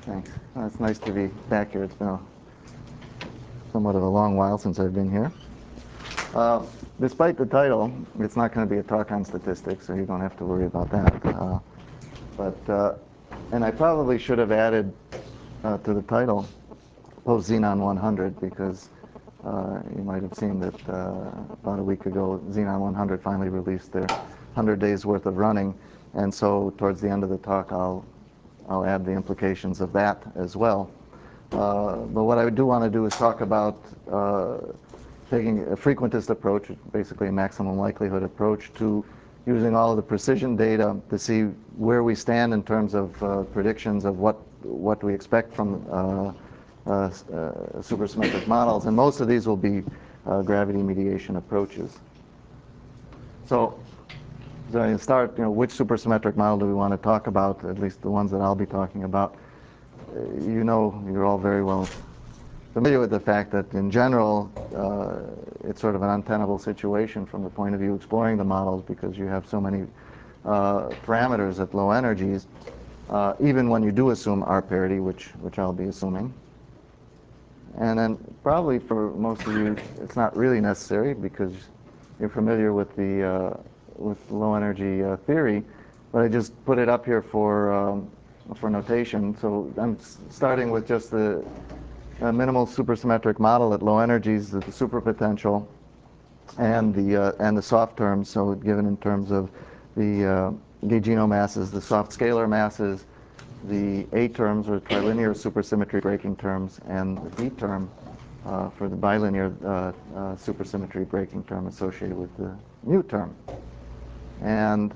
Thanks. It's nice to be back here. It's been somewhat of a long while since I've been here. Despite the title, it's not going to be a talk on statistics, so you don't have to worry about that. And I probably should have added to the title post-Xenon 100, because you might have seen that about a week ago, Xenon 100 finally released their 100 days worth of running, and so towards the end of the talk, I'll add the implications of that as well. But what I do want to do is talk about taking a frequentist approach, basically a maximum likelihood approach, to using all of the precision data to see where we stand in terms of predictions of what we expect from supersymmetric models. And most of these will be gravity mediation approaches. So I start, which supersymmetric model do we want to talk about, at least the ones that I'll be talking about. You're all very well familiar with the fact that in general, it's sort of an untenable situation from the point of view exploring the models, because you have so many parameters at low energies, even when you do assume R parity, which I'll be assuming. And then probably for most of you, it's not really necessary because you're familiar with the low energy theory, but I just put it up here for notation. So I'm starting with just the minimal supersymmetric model at low energies, the superpotential, and the soft terms. So given in terms of the gaugino masses, the soft scalar masses, the A terms, or trilinear supersymmetry breaking terms, and the B term for the bilinear supersymmetry breaking term associated with the mu term. And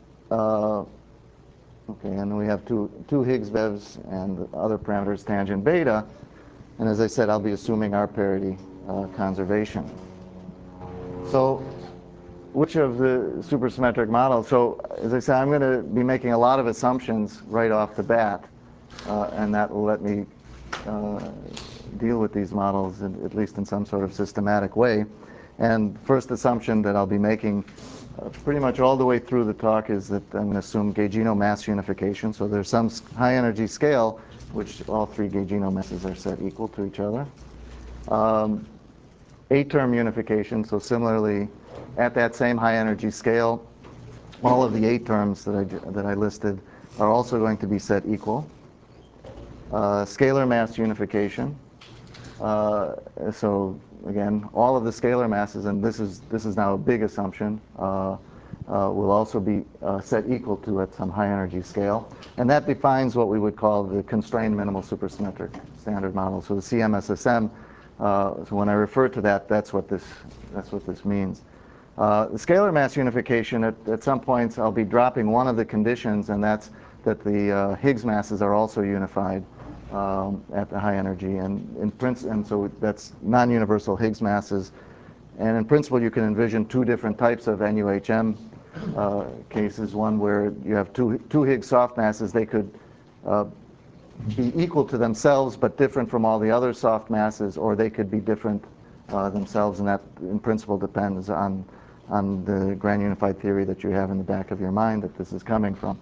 and then we have two Higgs vevs and other parameters, tangent beta. And as I said, I'll be assuming R parity conservation. So which of the supersymmetric models? So as I said, I'm going to be making a lot of assumptions right off the bat, and that will let me deal with these models at least in some sort of systematic way. And first assumption that I'll be making pretty much all the way through the talk is that I'm going to assume gaugino mass unification. So there's some high energy scale which all three gaugino masses are set equal to each other. A-term unification, so similarly at that same high energy scale, all of the A terms that I listed are also going to be set equal. Scalar mass unification. So again, all of the scalar masses, and this is now a big assumption, will also be set equal to at some high energy scale, and that defines what we would call the constrained minimal supersymmetric standard model. So the CMSSM. So when I refer to that, that's what this means. The scalar mass unification, at some points, I'll be dropping one of the conditions, and that's that the Higgs masses are also unified at the high energy, and so that's non-universal Higgs masses. And in principle, you can envision two different types of NUHM cases. One where you have two Higgs soft masses. They could be equal to themselves but different from all the other soft masses, or they could be different themselves, and that in principle depends on the grand unified theory that you have in the back of your mind that this is coming from.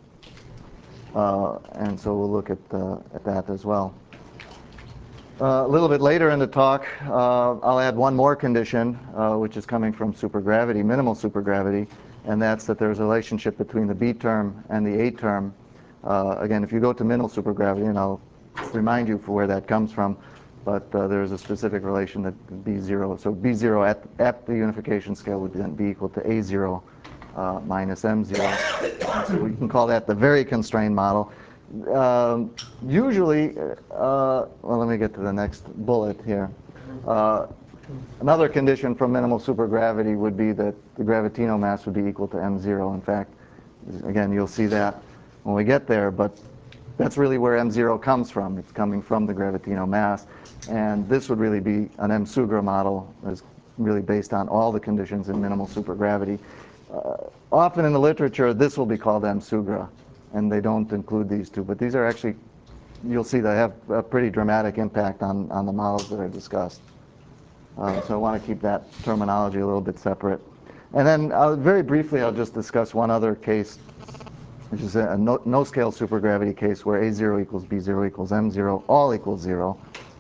And so we'll look at that as well. A little bit later in the talk, I'll add one more condition, which is coming from supergravity, minimal supergravity, and that's that there's a relationship between the B term and the A term. Again, if you go to minimal supergravity, and I'll remind you for where that comes from, but there's a specific relation that B0, so B0 at the unification scale would then be equal to A0 minus M0. So we can call that the very constrained model. Usually, well, let me get to the next bullet here. Another condition from minimal supergravity would be that the gravitino mass would be equal to M0. In fact, again, you'll see that when we get there, but that's really where M0 comes from. It's coming from the gravitino mass, and this would really be an M-Sugra model that's really based on all the conditions in minimal supergravity. Often in the literature, this will be called M-Sugra, and they don't include these two, but these are actually, you'll see they have a pretty dramatic impact on the models that are discussed. So I want to keep that terminology a little bit separate. And then very briefly, I'll just discuss one other case which is a no-scale supergravity case where A0 equals B0 equals M0, all equals 0.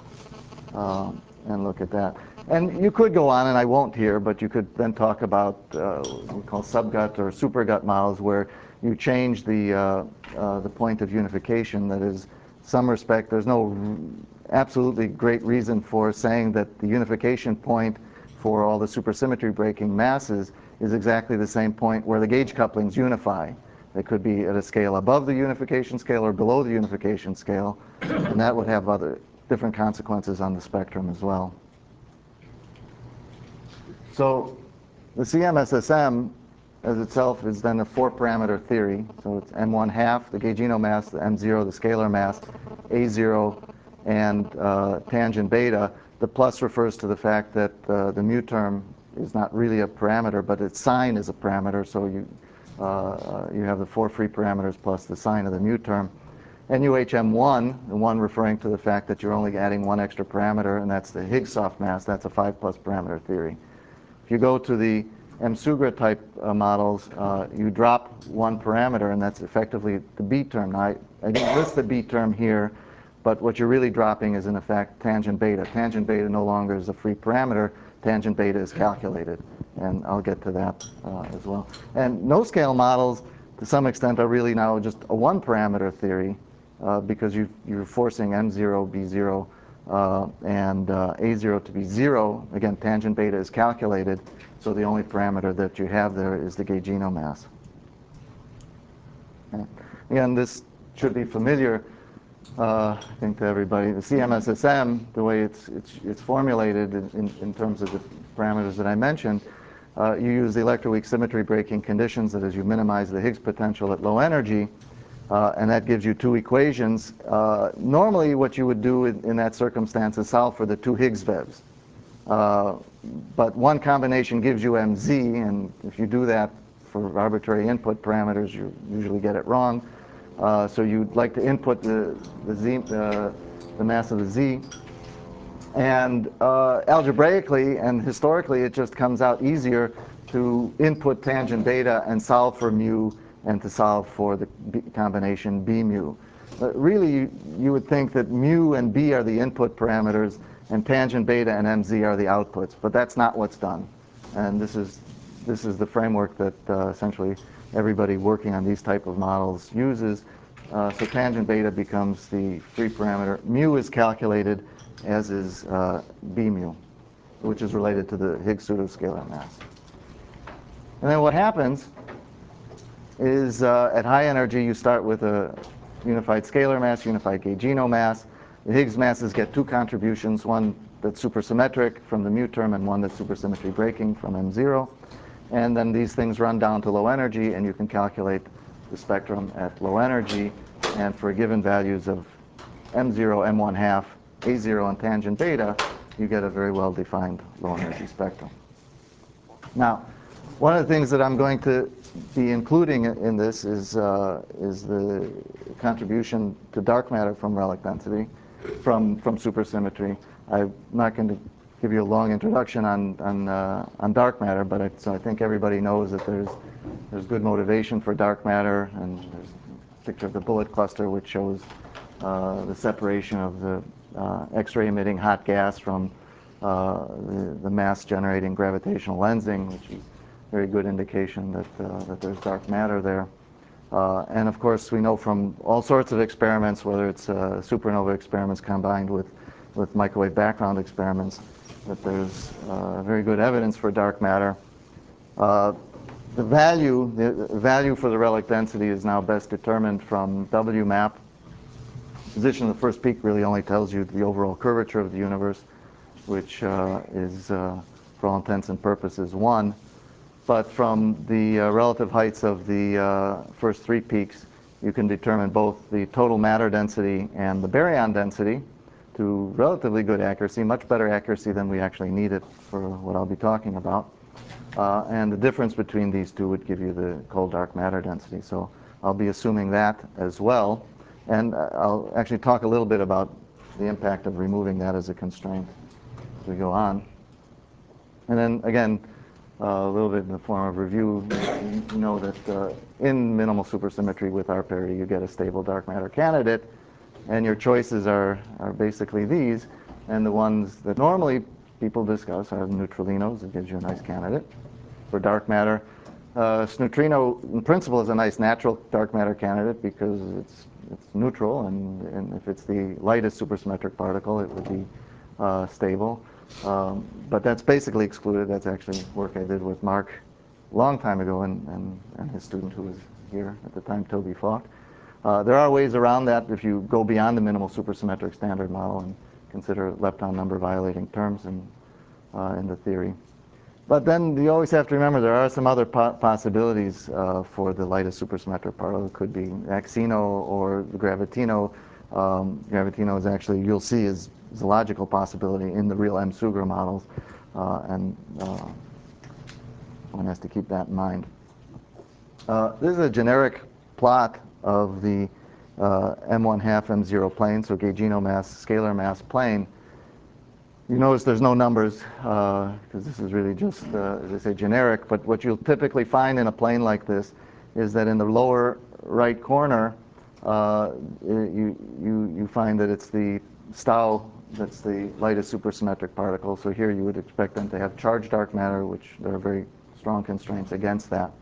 And look at that. And you could go on, and I won't here, but you could then talk about what we call subgut or supergut models, where you change the point of unification. That is, some respect, there's no absolutely great reason for saying that the unification point for all the supersymmetry breaking masses is exactly the same point where the gauge couplings unify. They could be at a scale above the unification scale or below the unification scale, and that would have other different consequences on the spectrum as well. So the CMSSM as itself is then a 4-parameter theory. So it's M1 half, the gaugino mass, the M0, the scalar mass, A0, and tangent beta. The plus refers to the fact that the mu term is not really a parameter, but its sign is a parameter. So you have the 4 free parameters plus the sign of the mu term. NUHM1, the one referring to the fact that you're only adding one extra parameter, and that's the Higgs soft mass. That's a 5+ parameter theory. If you go to the M-Sugra type models, you drop one parameter, and that's effectively the B term. Now, I didn't list the B term here, but what you're really dropping is, in effect, tangent beta. Tangent beta no longer is a free parameter. Tangent beta is calculated, and I'll get to that as well. And no-scale models, to some extent, are really now just a 1-parameter theory, because you're forcing M0, B0, and A0 to be 0. Again, tangent beta is calculated, so the only parameter that you have there is the gaugino mass. Okay. Again, this should be familiar, I think, to everybody. The CMSSM, the way it's formulated in terms of the parameters that I mentioned, you use the electroweak symmetry breaking conditions, that is, you minimize the Higgs potential at low energy, and that gives you 2 equations. Normally, what you would do in that circumstance is solve for the 2 Higgs vevs. But one combination gives you MZ, and if you do that for arbitrary input parameters, you usually get it wrong. So you'd like to input the mass of the Z. And algebraically and historically, it just comes out easier to input tangent beta and solve for mu, and to solve for the combination B mu. But really, you would think that mu and B are the input parameters, and tangent beta and MZ are the outputs. But that's not what's done. And this is the framework that essentially everybody working on these type of models uses. So tangent beta becomes the free parameter. Mu is calculated, as is B mu, which is related to the Higgs pseudoscalar mass. And then what happens is at high energy, you start with a unified scalar mass, unified gaugino mass. The Higgs masses get 2 contributions, one that's supersymmetric from the mu term and one that's supersymmetry breaking from M0. And then these things run down to low energy, and you can calculate the spectrum at low energy. And for given values of M0, M1 half, A0, and tangent beta, you get a very well-defined low energy spectrum. Now, one of the things that I'm going to be including in this is the contribution to dark matter from relic density, from supersymmetry. I'm not going to give you a long introduction on dark matter, but so I think everybody knows that there's good motivation for dark matter, and there's a picture of the bullet cluster, which shows the separation of the X-ray emitting hot gas from the mass generating gravitational lensing, which is a very good indication that there's dark matter there. And of course, we know from all sorts of experiments, whether it's supernova experiments combined with microwave background experiments, that there's very good evidence for dark matter. The value for the relic density is now best determined from WMAP. Position of the first peak really only tells you the overall curvature of the universe, which is, for all intents and purposes, 1. But from the relative heights of the first 3 peaks, you can determine both the total matter density and the baryon density to relatively good accuracy, much better accuracy than we actually needed for what I'll be talking about. And the difference between these two would give you the cold dark matter density. So I'll be assuming that as well. And I'll actually talk a little bit about the impact of removing that as a constraint as we go on. And then, again, a little bit in the form of review, you know that in minimal supersymmetry with R parity, you get a stable dark matter candidate, and your choices are basically these, and the ones that normally people discuss are neutralinos. It gives you a nice candidate for dark matter. Neutrino, in principle, is a nice natural dark matter candidate because it's neutral, and if it's the lightest supersymmetric particle, it would be stable. But that's basically excluded. That's actually work I did with Mark a long time ago and his student who was here at the time, Toby Falk. There are ways around that if you go beyond the minimal supersymmetric standard model and consider lepton number violating terms in the theory. But then you always have to remember there are some other possibilities for the lightest supersymmetric particle. It could be Axino or the Gravitino. Gravitino is actually, you'll see, is a logical possibility in the real M. Suger models, and one has to keep that in mind. This is a generic plot of the M1 half M0 plane, so gaugino mass, scalar mass plane. You notice there's no numbers because this is really just, as I say, generic. But what you'll typically find in a plane like this is that in the lower right corner, you find that it's the Stau that's the lightest supersymmetric particle. So here you would expect them to have charged dark matter, which there are very strong constraints against that.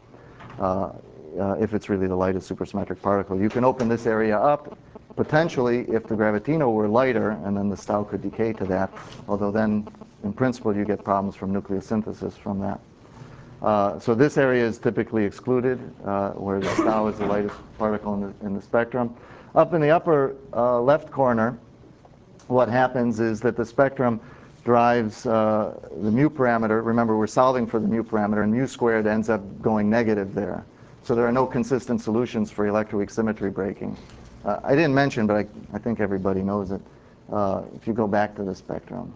If it's really the lightest supersymmetric particle, you can open this area up potentially if the Gravitino were lighter, and then the Stau could decay to that, although then in principle you get problems from nucleosynthesis from that. So this area is typically excluded, where the Stau is the lightest particle in the spectrum. Up in the upper left corner, what happens is that the spectrum drives the mu parameter. Remember, we're solving for the mu parameter, and mu squared ends up going negative there. So there are no consistent solutions for electroweak symmetry breaking. I didn't mention, but I think everybody knows it. If you go back to the spectrum,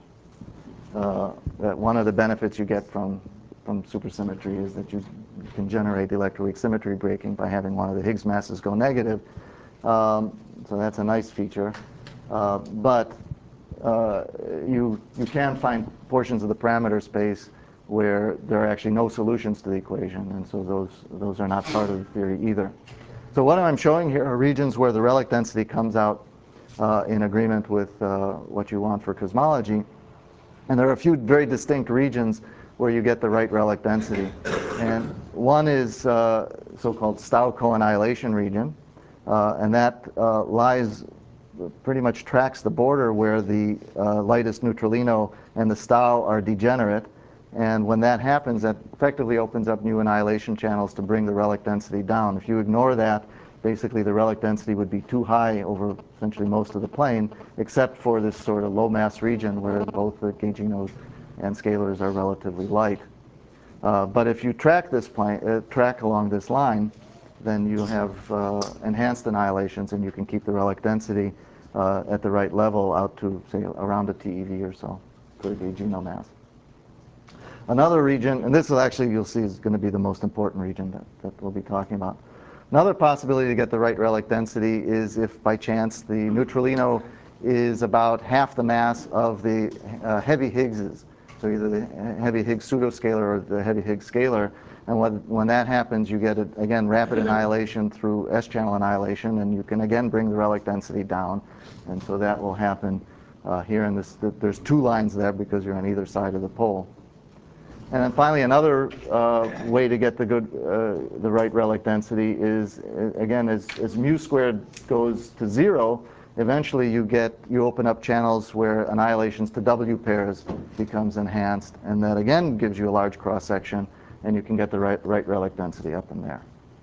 that one of the benefits you get from supersymmetry is that you can generate electroweak symmetry breaking by having one of the Higgs masses go negative. So that's a nice feature. But you can find portions of the parameter space where there are actually no solutions to the equation, and so those are not part of the theory either. So what I'm showing here are regions where the relic density comes out in agreement with what you want for cosmology. And there are a few very distinct regions where you get the right relic density. And one is so-called Stau co-annihilation region, and that lies, pretty much tracks the border where the lightest neutralino and the Stau are degenerate. And when that happens, that effectively opens up new annihilation channels to bring the relic density down. If you ignore that, basically the relic density would be too high over essentially most of the plane, except for this sort of low mass region where both the gauginos and scalars are relatively light. But if you track this plane, track along this line, then you have enhanced annihilations, and you can keep the relic density at the right level out to, say, around a TeV or so for the gaugino mass. Another region, and this is actually, you'll see, is going to be the most important region that we'll be talking about. Another possibility to get the right relic density is if, by chance, the neutralino is about half the mass of the heavy Higgses, so either the heavy Higgs pseudoscalar or the heavy Higgs scalar. And when that happens, you get, again, rapid annihilation through S-channel annihilation, and you can, again, bring the relic density down. And so that will happen here in this. There's two lines there because you're on either side of the pole. And then finally, another way to get the right relic density is, again, as mu squared goes to 0, eventually you open up channels where annihilations to W pairs becomes enhanced, and that again gives you a large cross section, and you can get the right relic density up in there.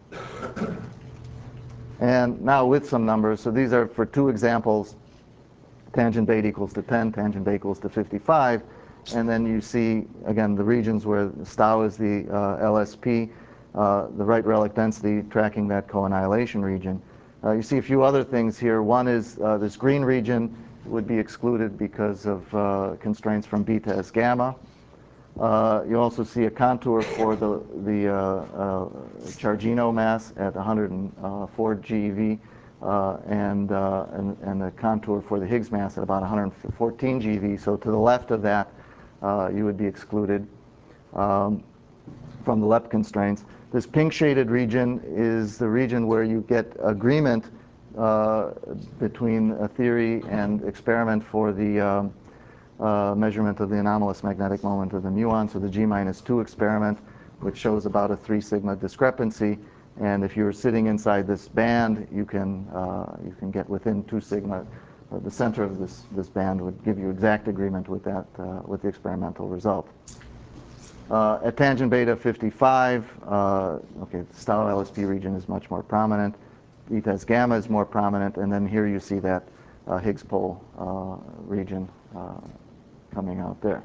And now with some numbers, so these are for two examples: tangent beta equals to 10, tangent beta equals to 55. And then you see, again, the regions where Stau is the LSP, the right relic density tracking that co-annihilation region. You see a few other things here. One is this green region would be excluded because of constraints from beta S gamma. You also see a contour for the Chargino mass at 104 GeV, and a contour for the Higgs mass at about 114 GeV. So to the left of that, you would be excluded. from the LEP constraints. This pink shaded region is the region where you get agreement between a theory and experiment for the measurement of the anomalous magnetic moment of the muon, so the G-2 experiment, which shows about a 3 sigma discrepancy. And if you're sitting inside this band, you can get within 2 sigma. The center of this band would give you exact agreement with that with the experimental result. At tangent beta 55, okay, the Stauer LSP region is much more prominent. ETAS gamma is more prominent, and then here you see that Higgs pole region coming out there.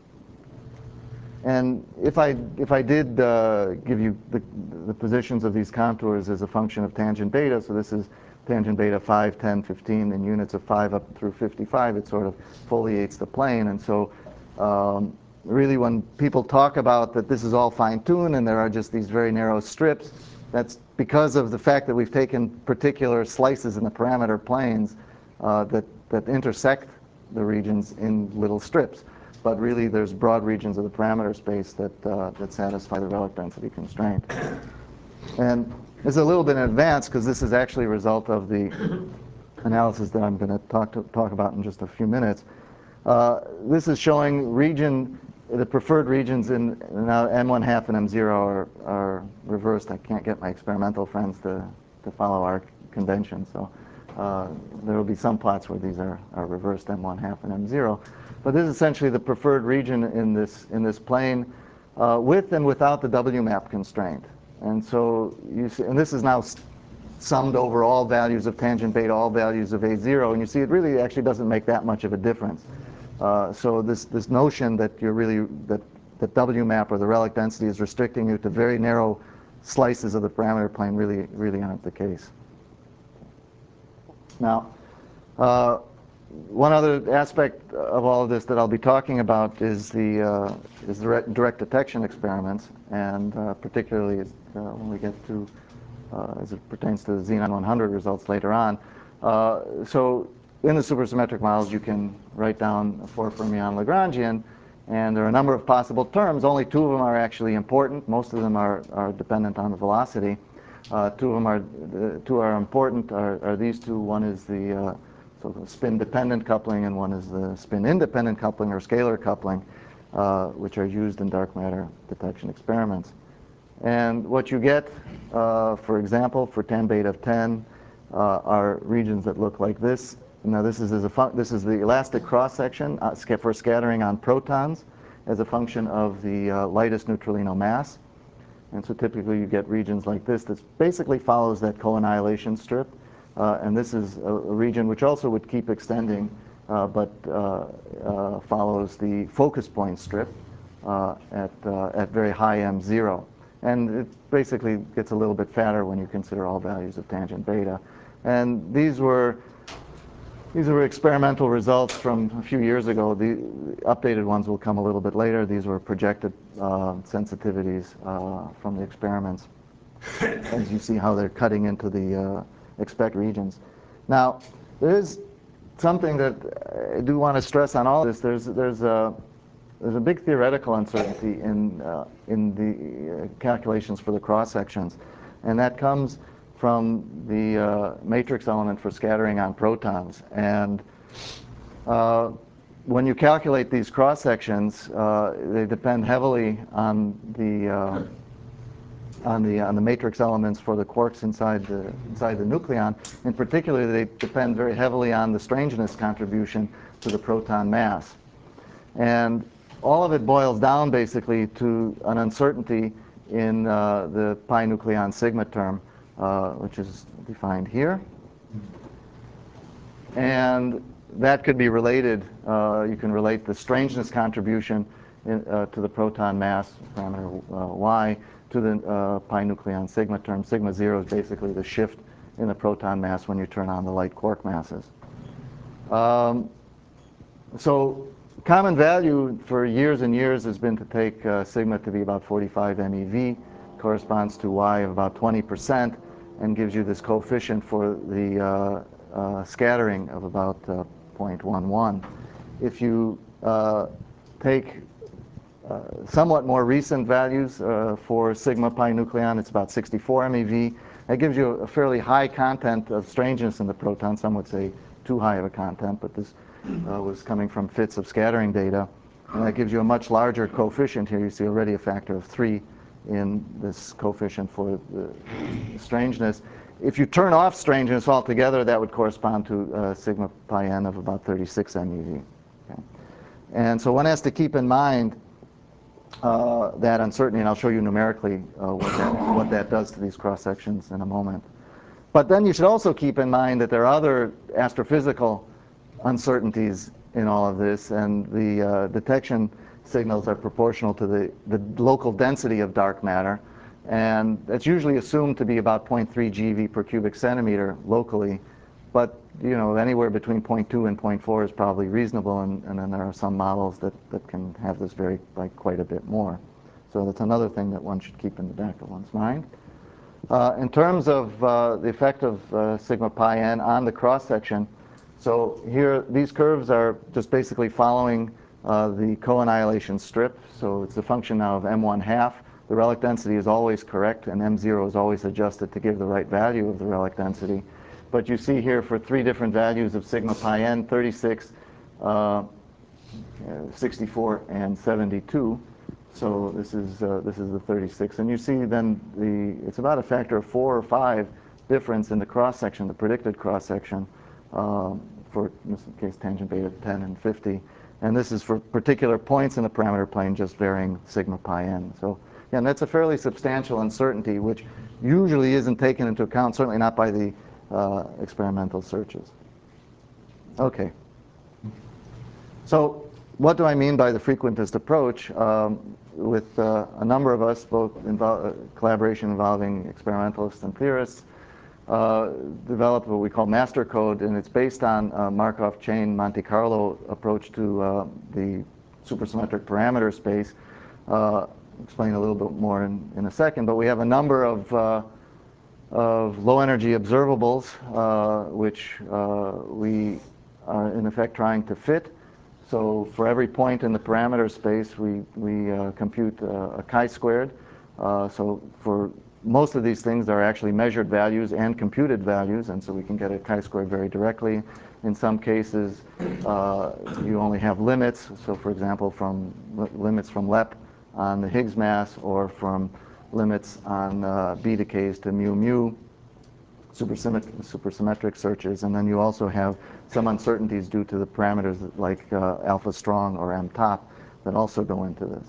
And if I did give you the positions of these contours as a function of tangent beta, so this is tangent beta 5, 10, 15, in units of 5 up through 55, it sort of foliates the plane. And so really when people talk about that this is all fine-tuned and there are just these very narrow strips, that's because of the fact that we've taken particular slices in the parameter planes that intersect the regions in little strips. But really, there's broad regions of the parameter space that satisfy the relic density constraint. And it's a little bit in advance because this is actually a result of the analysis that I'm going to talk about in just a few minutes. This is showing the preferred regions in now M1/2 and M0 are reversed. I can't get my experimental friends to follow our convention, so there will be some plots where these are reversed M1/2 and M0. But this is essentially the preferred region in this plane with and without the WMAP constraint. And so you see, and this is now summed over all values of tangent beta, all values of A0, and you see it really actually doesn't make that much of a difference. So this notion that that WMAP or the relic density is restricting you to very narrow slices of the parameter plane really aren't the case. Now, one other aspect of all of this that I'll be talking about is the direct detection experiments, and particularly when we get to as it pertains to the Xenon 100 results later on. So in the supersymmetric models, you can write down a 4-fermion Lagrangian, and there are a number of possible terms. Only 2 of them are actually important. Most of them are dependent on the velocity. 2 of them are important. Are these 2? One is the spin-dependent coupling, and one is the spin-independent coupling or scalar coupling, which are used in dark matter detection experiments. And what you get, for example, for tan beta of 10, are regions that look like this. Now, this is the elastic cross-section for scattering on protons as a function of the lightest neutralino mass. And so typically you get regions like this that basically follows that co-annihilation strip. And this is a region which also would keep extending, but follows the focus point strip at very high M0. And it basically gets a little bit fatter when you consider all values of tangent beta. And these were experimental results from a few years ago. The updated ones will come a little bit later. These were projected sensitivities from the experiments, as you see how they're cutting into the expect regions. Now, there is something that I do want to stress on all this. There's a big theoretical uncertainty in the calculations for the cross sections, and that comes from the matrix element for scattering on protons. And when you calculate these cross sections, they depend heavily on the matrix elements for the quarks inside the nucleon. In particular, they depend very heavily on the strangeness contribution to the proton mass. And all of it boils down basically to an uncertainty in the pi nucleon sigma term, which is defined here. And that could be related, you can relate the strangeness contribution to the proton mass, parameter y, to the pi nucleon sigma term. Sigma 0 is basically the shift in the proton mass when you turn on the light quark masses. So common value for years and years has been to take sigma to be about 45 MeV, corresponds to y of about 20%, and gives you this coefficient for the scattering of about 0.11. If you take somewhat more recent values for sigma pi nucleon. It's about 64 MeV. That gives you a fairly high content of strangeness in the proton. Some would say too high of a content, but this was coming from fits of scattering data. And that gives you a much larger coefficient here. You see already a factor of 3 in this coefficient for the strangeness. If you turn off strangeness altogether, that would correspond to sigma pi n of about 36 MeV. Okay? And so one has to keep in mind that uncertainty, and I'll show you numerically what that does to these cross sections in a moment. But then you should also keep in mind that there are other astrophysical uncertainties in all of this, and the detection signals are proportional to the local density of dark matter, and that's usually assumed to be about 0.3 GeV per cubic centimeter locally, but anywhere between 0.2 and 0.4 is probably reasonable, and then there are some models that can have this vary by quite a bit more. So that's another thing that one should keep in the back of one's mind. In terms of the effect of sigma pi n on the cross-section, so here these curves are just basically following the co-annihilation strip. So it's a function now of m1/2. The relic density is always correct, and m0 is always adjusted to give the right value of the relic density. But you see here for 3 different values of sigma pi n, 36, 64, and 72. So this is the 36, and you see then it's about a factor of 4 or 5 difference in the cross section, the predicted cross section, for in this case tangent beta 10 and 50, and this is for particular points in the parameter plane, just varying sigma pi n. So again, that's a fairly substantial uncertainty, which usually isn't taken into account, certainly not by the experimental searches. Okay. So what do I mean by the frequentist approach? With a number of us, both collaboration involving experimentalists and theorists, developed what we call master code, and it's based on Markov chain Monte Carlo approach to the supersymmetric parameter space. I'll explain a little bit more in a second, but we have a number of low energy observables which we are in effect trying to fit. So for every point in the parameter space, we compute a chi-squared. So for most of these things, there are actually measured values and computed values, and so we can get a chi-squared very directly. In some cases, you only have limits. So for example, from limits from LEP on the Higgs mass, or from limits on B decays to mu mu, supersymmetric searches, and then you also have some uncertainties due to the parameters like alpha strong or m top that also go into this.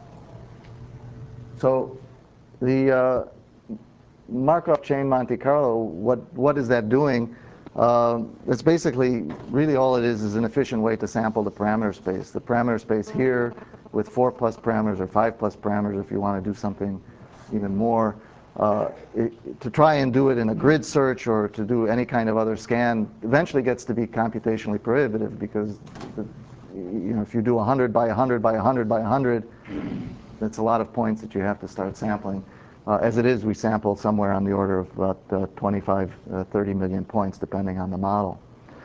So the Markov chain Monte Carlo, what is that doing? It's basically, really all it is an efficient way to sample the parameter space. The parameter space here with 4+ parameters or 5+ parameters if you want to do something even more. To try and do it in a grid search or to do any kind of other scan eventually gets to be computationally prohibitive, because if you do 100 by 100 by 100 by 100, that's a lot of points that you have to start sampling. As it is, we sample somewhere on the order of about 25, 30 million points, depending on the model.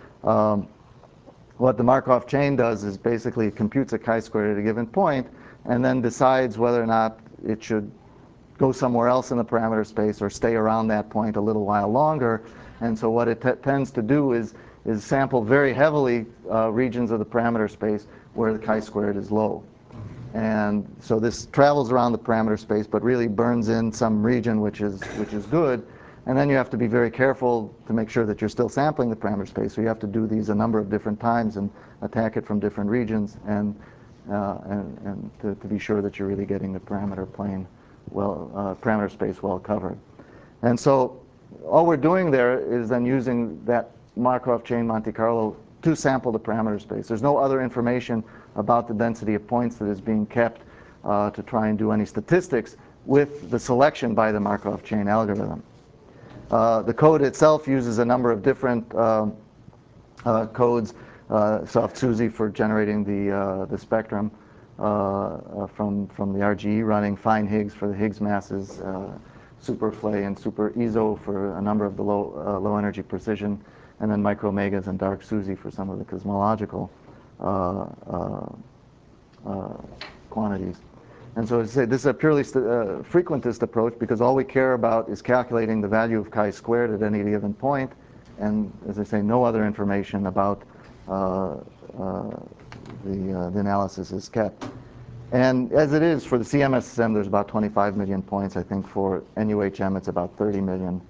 What the Markov chain does is basically it computes a chi-squared at a given point and then decides whether or not it should go somewhere else in the parameter space or stay around that point a little while longer. And so what it tends to do is sample very heavily regions of the parameter space where the chi-squared is low. And so this travels around the parameter space, but really burns in some region which is good. And then you have to be very careful to make sure that you're still sampling the parameter space. So you have to do these a number of different times and attack it from different regions, and to be sure that you're really getting the parameter plane parameter space well covered. And so all we're doing there is then using that Markov chain Monte Carlo to sample the parameter space. There's no other information about the density of points that is being kept to try and do any statistics with the selection by the Markov chain algorithm. The code itself uses a number of different codes. Soft-SUSY for generating the spectrum from the RGE running, fine Higgs for the Higgs masses, SuperFLE and SuperEZO for a number of the low energy precision, and then micromegas and dark SUSY for some of the cosmological quantities. And so to say this is a purely frequentist approach because all we care about is calculating the value of chi-squared at any given point, and as I say, no other information about the analysis is kept. And as it is for the CMSSM, there's about 25 million points. I think for NUHM, it's about 30 million.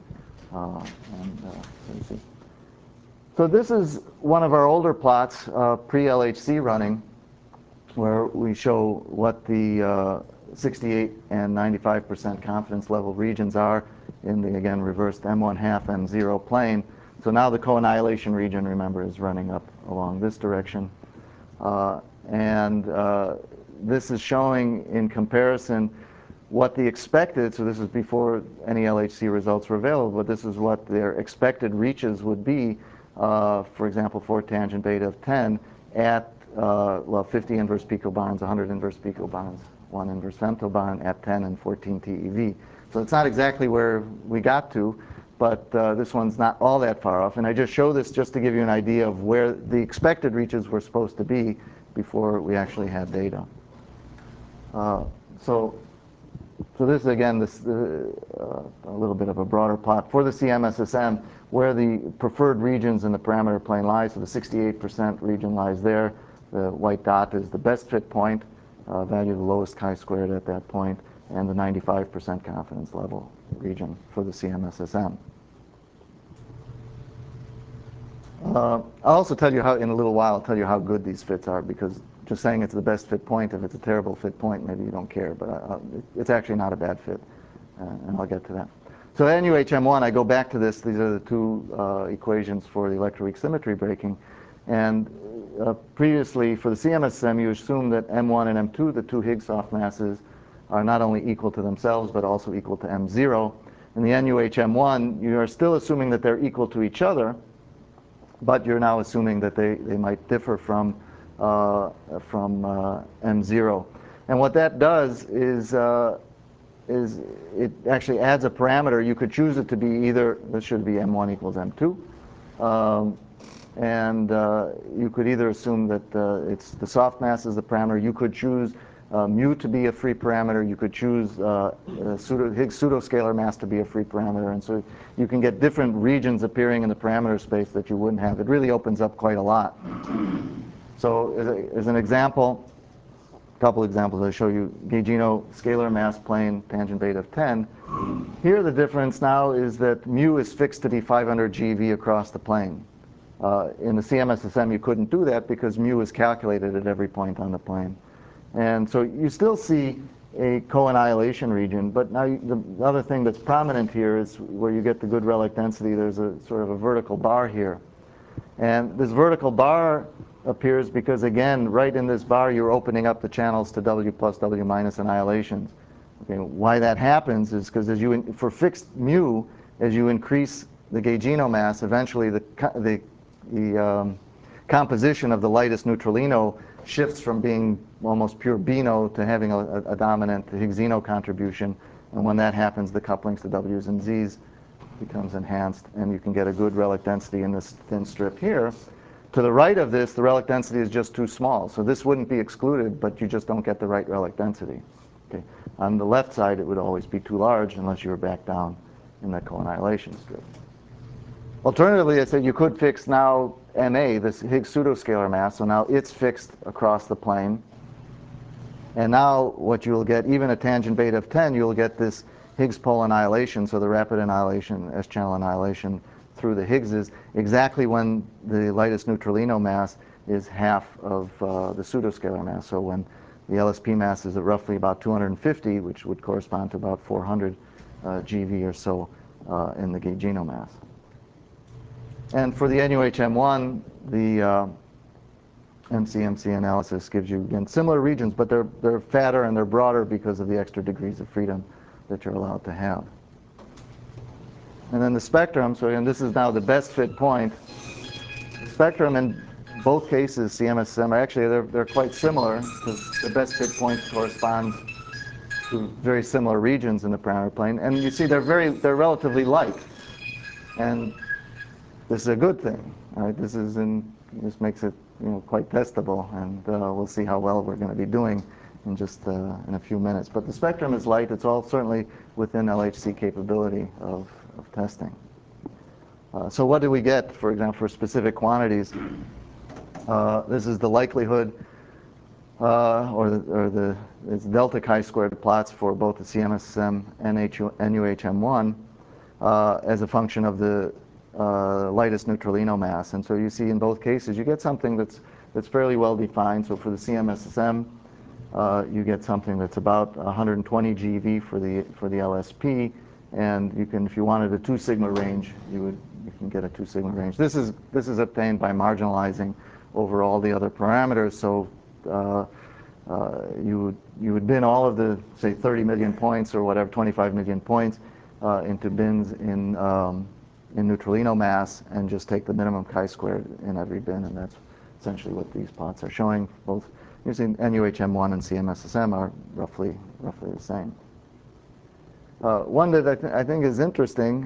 So this is one of our older plots, pre-LHC running, where we show what the 68 and 95% confidence level regions are in the, again, reversed M1/2, M0 plane. So now the co-annihilation region, remember, is running up along this direction. This is showing in comparison what the expected, so this is before any LHC results were available, but this is what their expected reaches would be, for example, for tangent beta of 10 at, well, 50 inverse picobonds, 100 inverse picobonds, 1 inverse femtobond at 10 and 14 TeV. So it's not exactly where we got to, but this one's not all that far off. And I just show this just to give you an idea of where the expected reaches were supposed to be before we actually had data. So this is, again, a little bit of a broader plot for the CMSSM, where the preferred regions in the parameter plane lie. So the 68% region lies there. The white dot is the best fit point, value of the lowest chi-squared at that point, and the 95% confidence level region for the CMSSM. I'll also tell you how, in a little while, I'll tell you how good these fits are, because just saying it's the best fit point, if it's a terrible fit point, maybe you don't care, but it's actually not a bad fit, and I'll get to that. So NUHM1, I go back to this. These are the two equations for the electroweak symmetry breaking. And previously, for the CMSSM, you assume that M1 and M2, the two Higgs soft masses, are not only equal to themselves, but also equal to M0. In the NUHM1, you are still assuming that they're equal to each other, but you're now assuming that they might differ from M0. And what that does is it actually adds a parameter. You could choose it to be either, this should be M1 equals M2, you could either assume that it's the soft mass is the parameter. You could choose mu to be a free parameter. You could choose Higgs pseudoscalar mass to be a free parameter. And so you can get different regions appearing in the parameter space that you wouldn't have. It really opens up quite a lot. So as an example, a couple examples, I show you Gaugino scalar mass plane, tangent beta of 10. Here the difference now is that mu is fixed to be 500 GeV across the plane. In the CMSSM, you couldn't do that because mu is calculated at every point on the plane. And so you still see a co-annihilation region, but now the other thing that's prominent here is where you get the good relic density. There's a sort of a vertical bar here. And this vertical bar appears because, again, right in this bar, you're opening up the channels to W plus W minus annihilations. Okay, why that happens is because for fixed mu, as you increase the Gaugino mass, eventually the composition of the lightest neutralino shifts from being almost pure Bino to having a dominant Higgsino contribution. And when that happens, the couplings to W's and Z's becomes enhanced, and you can get a good relic density in this thin strip here. To the right of this, the relic density is just too small. So this wouldn't be excluded, but you just don't get the right relic density. Okay. On the left side, it would always be too large unless you were back down in that co-annihilation strip. Alternatively, I said you could fix now MA, this Higgs pseudoscalar mass, so now it's fixed across the plane. And now what you'll get, even at tangent beta of 10, you'll get this Higgs pole annihilation, so the rapid annihilation, S-channel annihilation through the Higgses, exactly when the lightest neutralino mass is half of the pseudoscalar mass. So when the LSP mass is at roughly about 250, which would correspond to about 400 GeV or so in the Gaugino mass. And for the NUHM1, the MCMC analysis gives you, again, similar regions, but they're fatter and they're broader because of the extra degrees of freedom that you're allowed to have. And then the spectrum, so again, this is now the best fit point. The spectrum in both cases, CMSSM, actually they're quite similar, because the best fit point corresponds to very similar regions in the parameter plane. And you see they're relatively like. And this is a good thing, right? This makes it quite testable, and we'll see how well we're going to be doing in just in a few minutes. But the spectrum is light. It's all certainly within LHC capability of testing. So what do we get, for example, for specific quantities? This is the likelihood, it's delta chi-squared plots for both the CMSSM and NUHM1 as a function of the lightest neutralino mass. And so you see in both cases, you get something that's fairly well defined. So for the CMSSM, you get something that's about 120 GeV for the LSP, and you can, if you wanted a 2 sigma range, you can get a 2 sigma range. This is obtained by marginalizing over all the other parameters. So you would bin all of the, say, 30 million points or whatever, 25 million points into bins in neutralino mass, and just take the minimum chi-squared in every bin, and that's essentially what these plots are showing. Both using NUHM1 and CMSSM are roughly the same. One that I think is interesting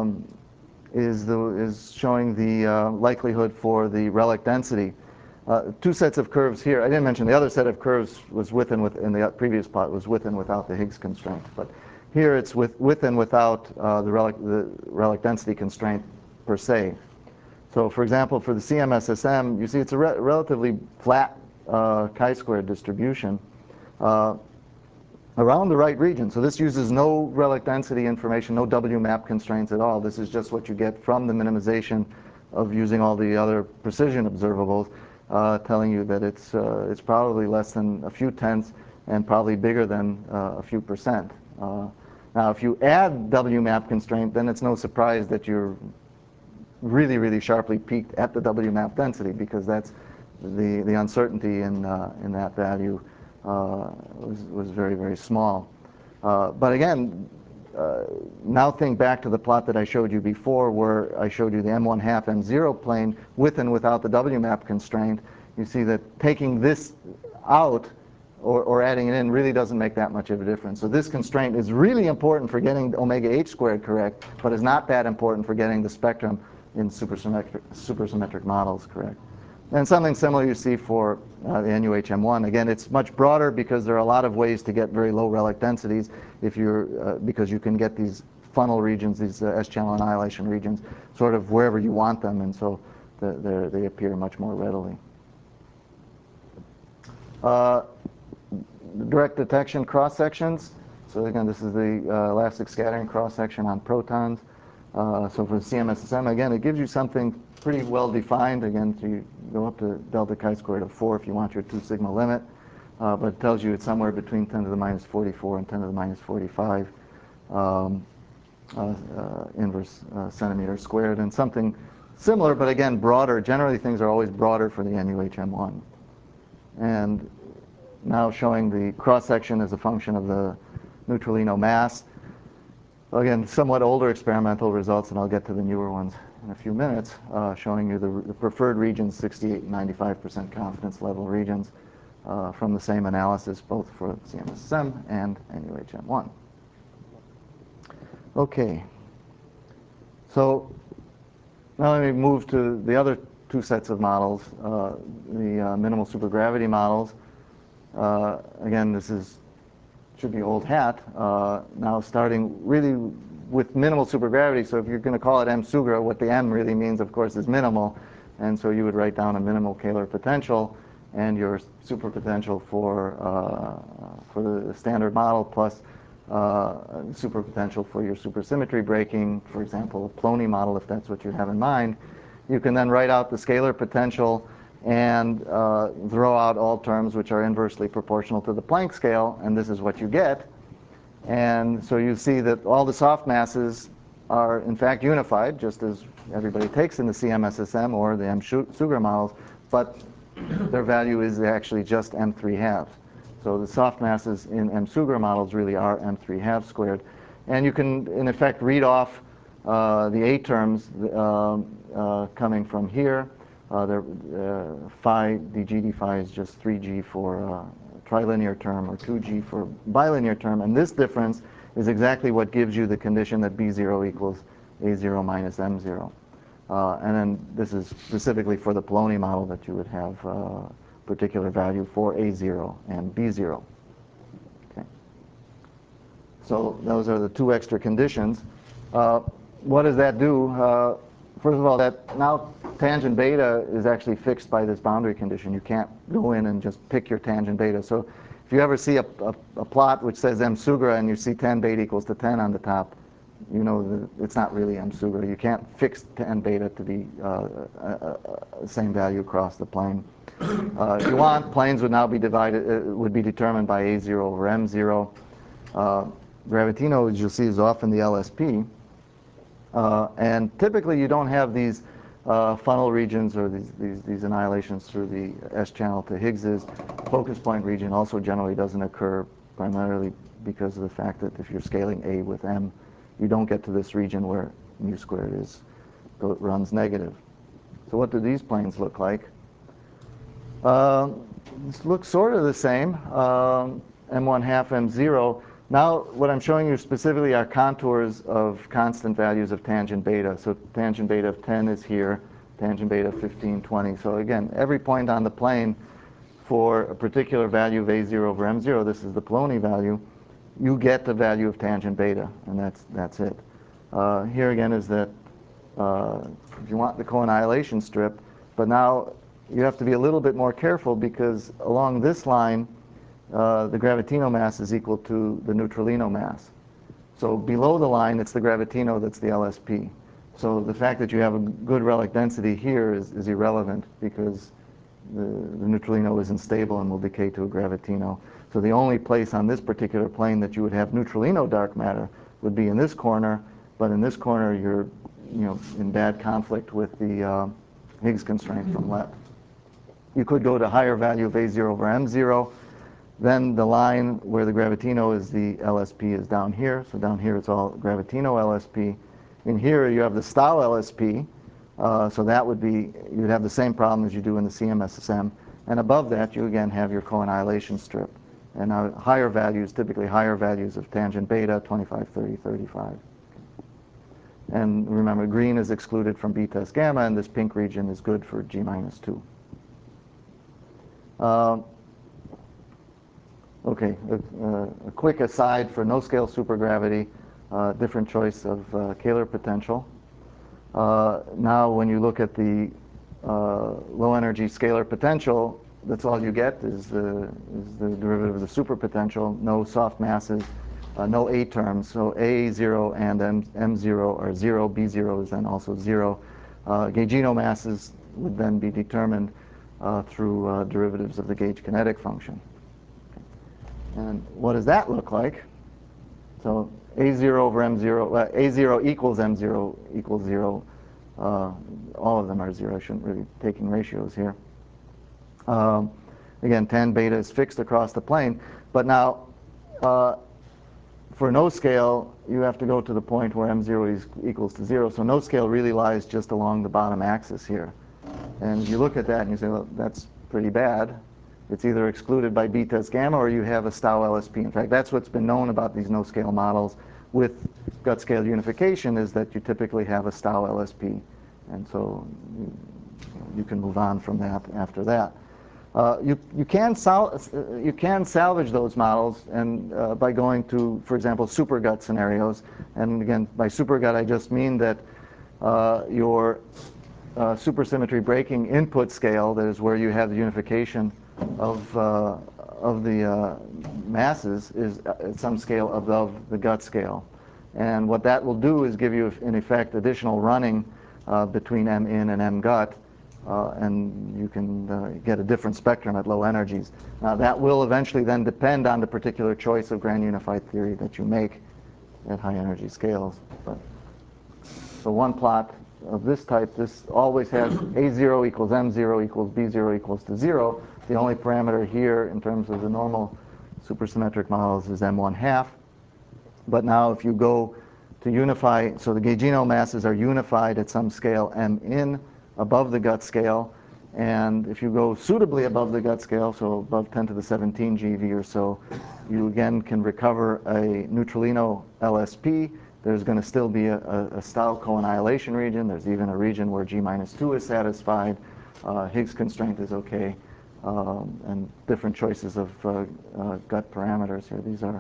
is showing the likelihood for the relic density. 2 sets of curves here. I didn't mention the other set of curves was with and in the previous plot was with and without the Higgs constraint, but here it's with and without the relic density constraint per se. So, for example, for the CMSSM, you see it's a relatively flat chi-squared distribution around the right region. So this uses no relic density information, no WMAP constraints at all. This is just what you get from the minimization of using all the other precision observables, telling you that it's probably less than a few tenths and probably bigger than a few percent. Now, if you add WMAP constraint, then it's no surprise that you're really, really sharply peaked at the WMAP density, because that's the uncertainty in that value was very, very small. But again, now think back to the plot that I showed you before, where I showed you the M1 half M0 plane with and without the WMAP constraint. You see that taking this out or adding it in really doesn't make that much of a difference. So this constraint is really important for getting omega h squared correct, but is not that important for getting the spectrum in supersymmetric models correct. And something similar you see for the NUHM1. Again, it's much broader because there are a lot of ways to get very low relic densities if you're, because you can get these funnel regions, these S-channel annihilation regions, sort of wherever you want them, and so they appear much more readily. Direct detection cross-sections. So again, this is the elastic scattering cross-section on protons. So for the CMSSM, again, it gives you something pretty well defined. Again, so you go up to delta chi-squared of 4 if you want your 2 sigma limit. But it tells you it's somewhere between 10 to the minus 44 and 10 to the minus 45 inverse centimeters squared. And something similar, but again, broader. Generally, things are always broader for the NUHM1. And now showing the cross-section as a function of the neutralino mass. Again, somewhat older experimental results, and I'll get to the newer ones in a few minutes, showing you the preferred regions, 68 and 95% confidence level regions from the same analysis, both for CMSSM and NUHM1. Okay. So now let me move to the other 2 sets of models, the minimal supergravity models. Again, this should be old hat. Now starting really with minimal supergravity. So if you're going to call it M sugra, what the M really means, of course, is minimal. And so you would write down a minimal Kähler potential and your superpotential for the standard model plus superpotential for your supersymmetry breaking, for example, a Ploney model, if that's what you have in mind. You can then write out the scalar potential and throw out all terms which are inversely proportional to the Planck scale, and this is what you get. And so you see that all the soft masses are in fact unified, just as everybody takes in the CMSSM or the M-Sugra models, but their value is actually just M3 halves. So the soft masses in M-Sugra models really are M3 halves squared. And you can, in effect, read off the A terms coming from here. Phi, dg d phi is just 3g for trilinear term or 2g for bilinear term. And this difference is exactly what gives you the condition that B0 equals A0 minus M0. And then this is specifically for the Ploney model that you would have particular value for A0 and B0. So those are the two extra conditions. What does that do? First of all, that now tangent beta is actually fixed by this boundary condition. You can't go in and just pick your tangent beta. So if you ever see a plot which says M Sugra and you see tan beta equals to 10 on the top, you know that it's not really M Sugra. You can't fix tan beta to be the same value across the plane. If you want, planes would now be divided, would be determined by A0 over M0. Gravitino, as you'll see, is off in the LSP. And typically you don't have these funnel regions or these annihilations through the S channel to Higgs's. Focus point region also generally doesn't occur, primarily because of the fact that if you're scaling A with M, you don't get to this region where mu squared runs negative. So what do these planes look like? This looks sort of the same, M1 half, M0. Now, what I'm showing you specifically are contours of constant values of tangent beta. So tangent beta of 10 is here, tangent beta of 15, 20. So again, every point on the plane for a particular value of A0 over M0, this is the Poloni value, you get the value of tangent beta, and that's it. Here again is that if you want the co-annihilation strip, but now you have to be a little bit more careful because along this line, the gravitino mass is equal to the neutralino mass. So below the line, it's the gravitino that's the LSP. So the fact that you have a good relic density here is irrelevant because the neutralino isn't stable and will decay to a gravitino. So the only place on this particular plane that you would have neutralino dark matter would be in this corner, but in this corner you're in bad conflict with the Higgs constraint from LEP. You could go to higher value of A0 over M0. Then the line where the gravitino is the LSP is down here. So down here it's all gravitino LSP. In here you have the Stau LSP. So that would be, you'd have the same problem as you do in the CMSSM. And above that you again have your co-annihilation strip. And now higher values, typically higher values of tangent beta, 25, 30, 35. And remember, green is excluded from B test gamma, and this pink region is good for G minus 2. Okay, a quick aside for no-scale supergravity, different choice of Kähler potential. Now when you look at the low-energy scalar potential, that's all you get is the derivative of the superpotential, no soft masses, no A terms. So A0 and M0 are 0, B0 is then also 0. Gaugino masses would then be determined through derivatives of the gauge kinetic function. And what does that look like? So A0 over M0, A0 equals M0 equals 0. All of them are 0. I shouldn't really be taking ratios here. Again, tan beta is fixed across the plane. But now, for no scale, you have to go to the point where M0 is equals to 0. So no scale really lies just along the bottom axis here. And you look at that and you say, well, that's pretty bad. It's either excluded by B test gamma or you have a Stau LSP. In fact, that's what's been known about these no-scale models with gut scale unification, is that you typically have a Stau LSP. And so you can move on from that after that. You can salvage those models and by going to, for example, supergut scenarios. And again, by supergut, I just mean that your supersymmetry breaking input scale, that is where you have the unification of the masses, is at some scale above the gut scale. And what that will do is give you, in effect, additional running between M in and M gut, and you can get a different spectrum at low energies. Now that will eventually then depend on the particular choice of grand unified theory that you make at high energy scales. But so one plot of this type, this always has A0 equals M0 equals B0 equals to 0. The only parameter here in terms of the normal supersymmetric models is M1 half. But now if you go to unify, so the gaugino masses are unified at some scale M in above the gut scale. And if you go suitably above the gut scale, so above 10 to the 17 GeV or so, you again can recover a neutralino LSP. There's going to still be a Stau co-annihilation region. There's even a region where G minus 2 is satisfied. Higgs constraint is okay. And different choices of gut parameters here. These are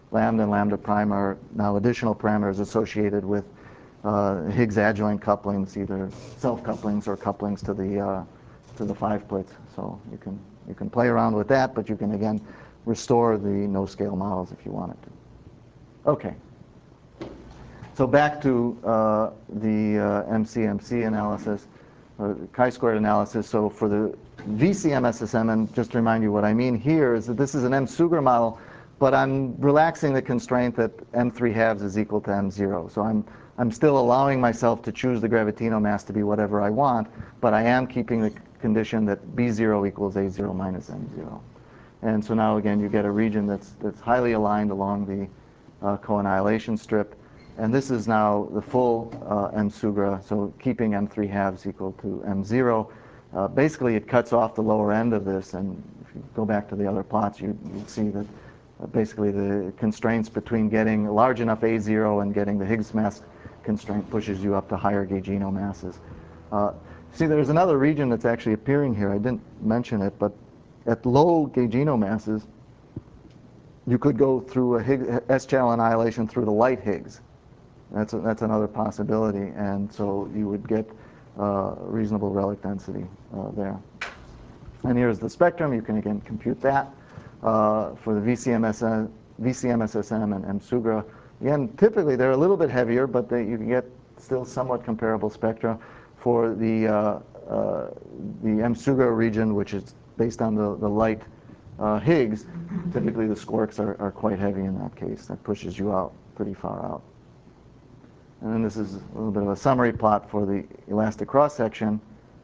lambda and lambda prime are now additional parameters associated with Higgs adjoint couplings, either self-couplings or couplings to the 5-plets. So you can play around with that, but you can again restore the no-scale models if you wanted to. Okay. So back to the MCMC analysis, chi-squared analysis. So for the VCMSSM, and just to remind you what I mean here is that this is an M-Sugar model, but I'm relaxing the constraint that M3 halves is equal to M0. So I'm still allowing myself to choose the gravitino mass to be whatever I want, but I am keeping the condition that B0 equals A0 minus M0. And so now again you get a region that's highly aligned along the co-annihilation strip. And this is now the full M-Sugra, so keeping M3 halves equal to M0. Basically it cuts off the lower end of this, and if you go back to the other plots, you'd see that basically the constraints between getting large enough A0 and getting the Higgs mass constraint pushes you up to higher gaugino masses. See, there's another region that's actually appearing here. I didn't mention it, but at low gaugino masses, you could go through a Higgs, S-channel annihilation through the light Higgs. That's another possibility, and so you would get reasonable relic density there. And here's the spectrum. You can again compute that for the VCMSSM and M-Sugra. Again, typically they're a little bit heavier, but you can get still somewhat comparable spectra. For the M-Sugra region, which is based on the light Higgs, typically the squarks are quite heavy in that case. That pushes you out pretty far out. And then this is a little bit of a summary plot for the elastic cross-section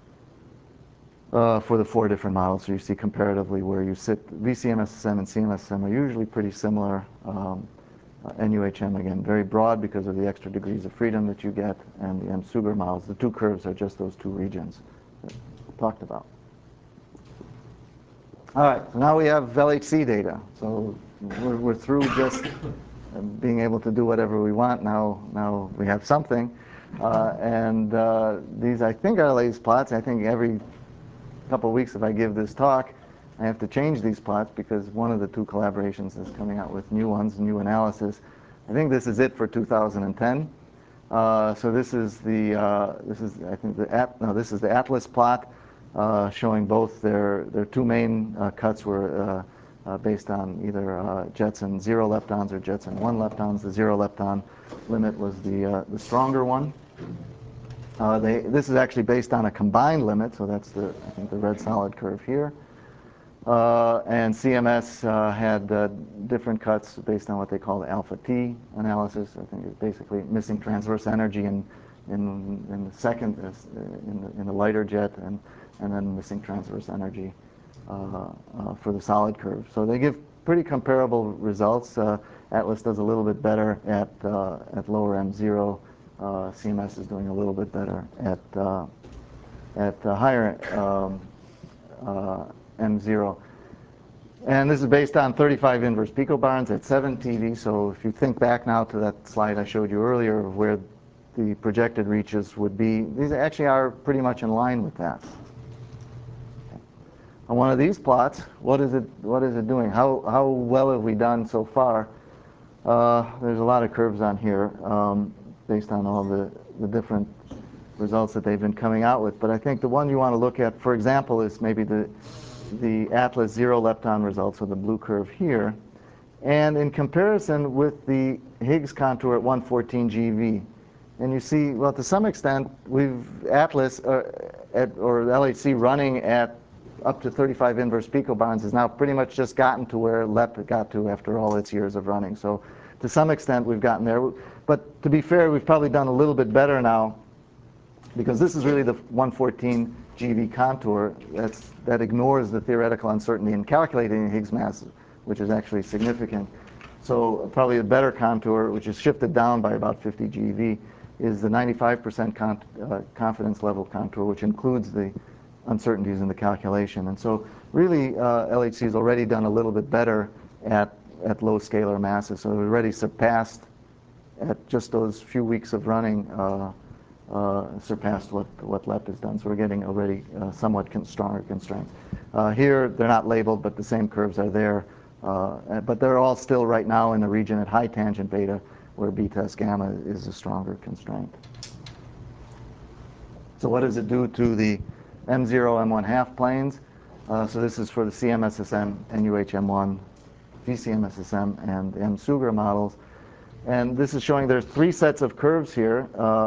for the 4 different models. So you see comparatively where you sit. VCMSSM and CMSSM are usually pretty similar. NUHM, again, very broad because of the extra degrees of freedom that you get, and the M-Sugar models. The 2 curves are just those 2 regions that I talked about. All right, so now we have LHC data. So we're through just being able to do whatever we want. Now we have something. These, I think, are latest plots. I think every couple of weeks if I give this talk, I have to change these plots because one of the 2 collaborations is coming out with new ones, new analysis. I think this is it for 2010. So this is the Atlas plot showing both their 2 main cuts were based on either Jetson 0 leptons or Jetson 1 leptons. The 0 lepton limit was the stronger one. This is actually based on a combined limit, so that's I think the red solid curve here. And CMS had different cuts based on what they call the alpha T analysis. I think it's basically missing transverse energy in the second in the lighter jet, and then missing transverse energy for the solid curve. So they give pretty comparable results. Atlas does a little bit better at lower M0. CMS is doing a little bit better at higher M0. And this is based on 35 inverse picobarns at 7 TeV. So if you think back now to that slide I showed you earlier of where the projected reaches would be, these actually are pretty much in line with that. On one of these plots, what is it doing? How well have we done so far? There's a lot of curves on here based on all the different results that they've been coming out with. But I think the one you want to look at, for example, is maybe the Atlas 0 lepton results, or the blue curve here, and in comparison with the Higgs contour at 114 GeV. And you see, well, to some extent, Atlas or LHC running at up to 35 inverse picobarns has now pretty much just gotten to where LEP got to after all its years of running. So to some extent, we've gotten there. But to be fair, we've probably done a little bit better now, because this is really the 114 GeV contour that ignores the theoretical uncertainty in calculating Higgs mass, which is actually significant. So probably a better contour, which is shifted down by about 50 GeV, is the 95% confidence level contour, which includes the uncertainties in the calculation. And so really LHC has already done a little bit better at low scalar masses. So we've already surpassed, at just those few weeks of running, surpassed what LEP has done. So we're getting already somewhat stronger constraints. Here they're not labeled, but the same curves are there But they're all still right now in the region at high tangent beta, where b-test gamma is a stronger constraint. So what does it do to the M0, M1 half planes? So this is for the CMSSM, NUHM1, VCMSSM, and M-Sugra models. And this is showing there's three sets of curves here,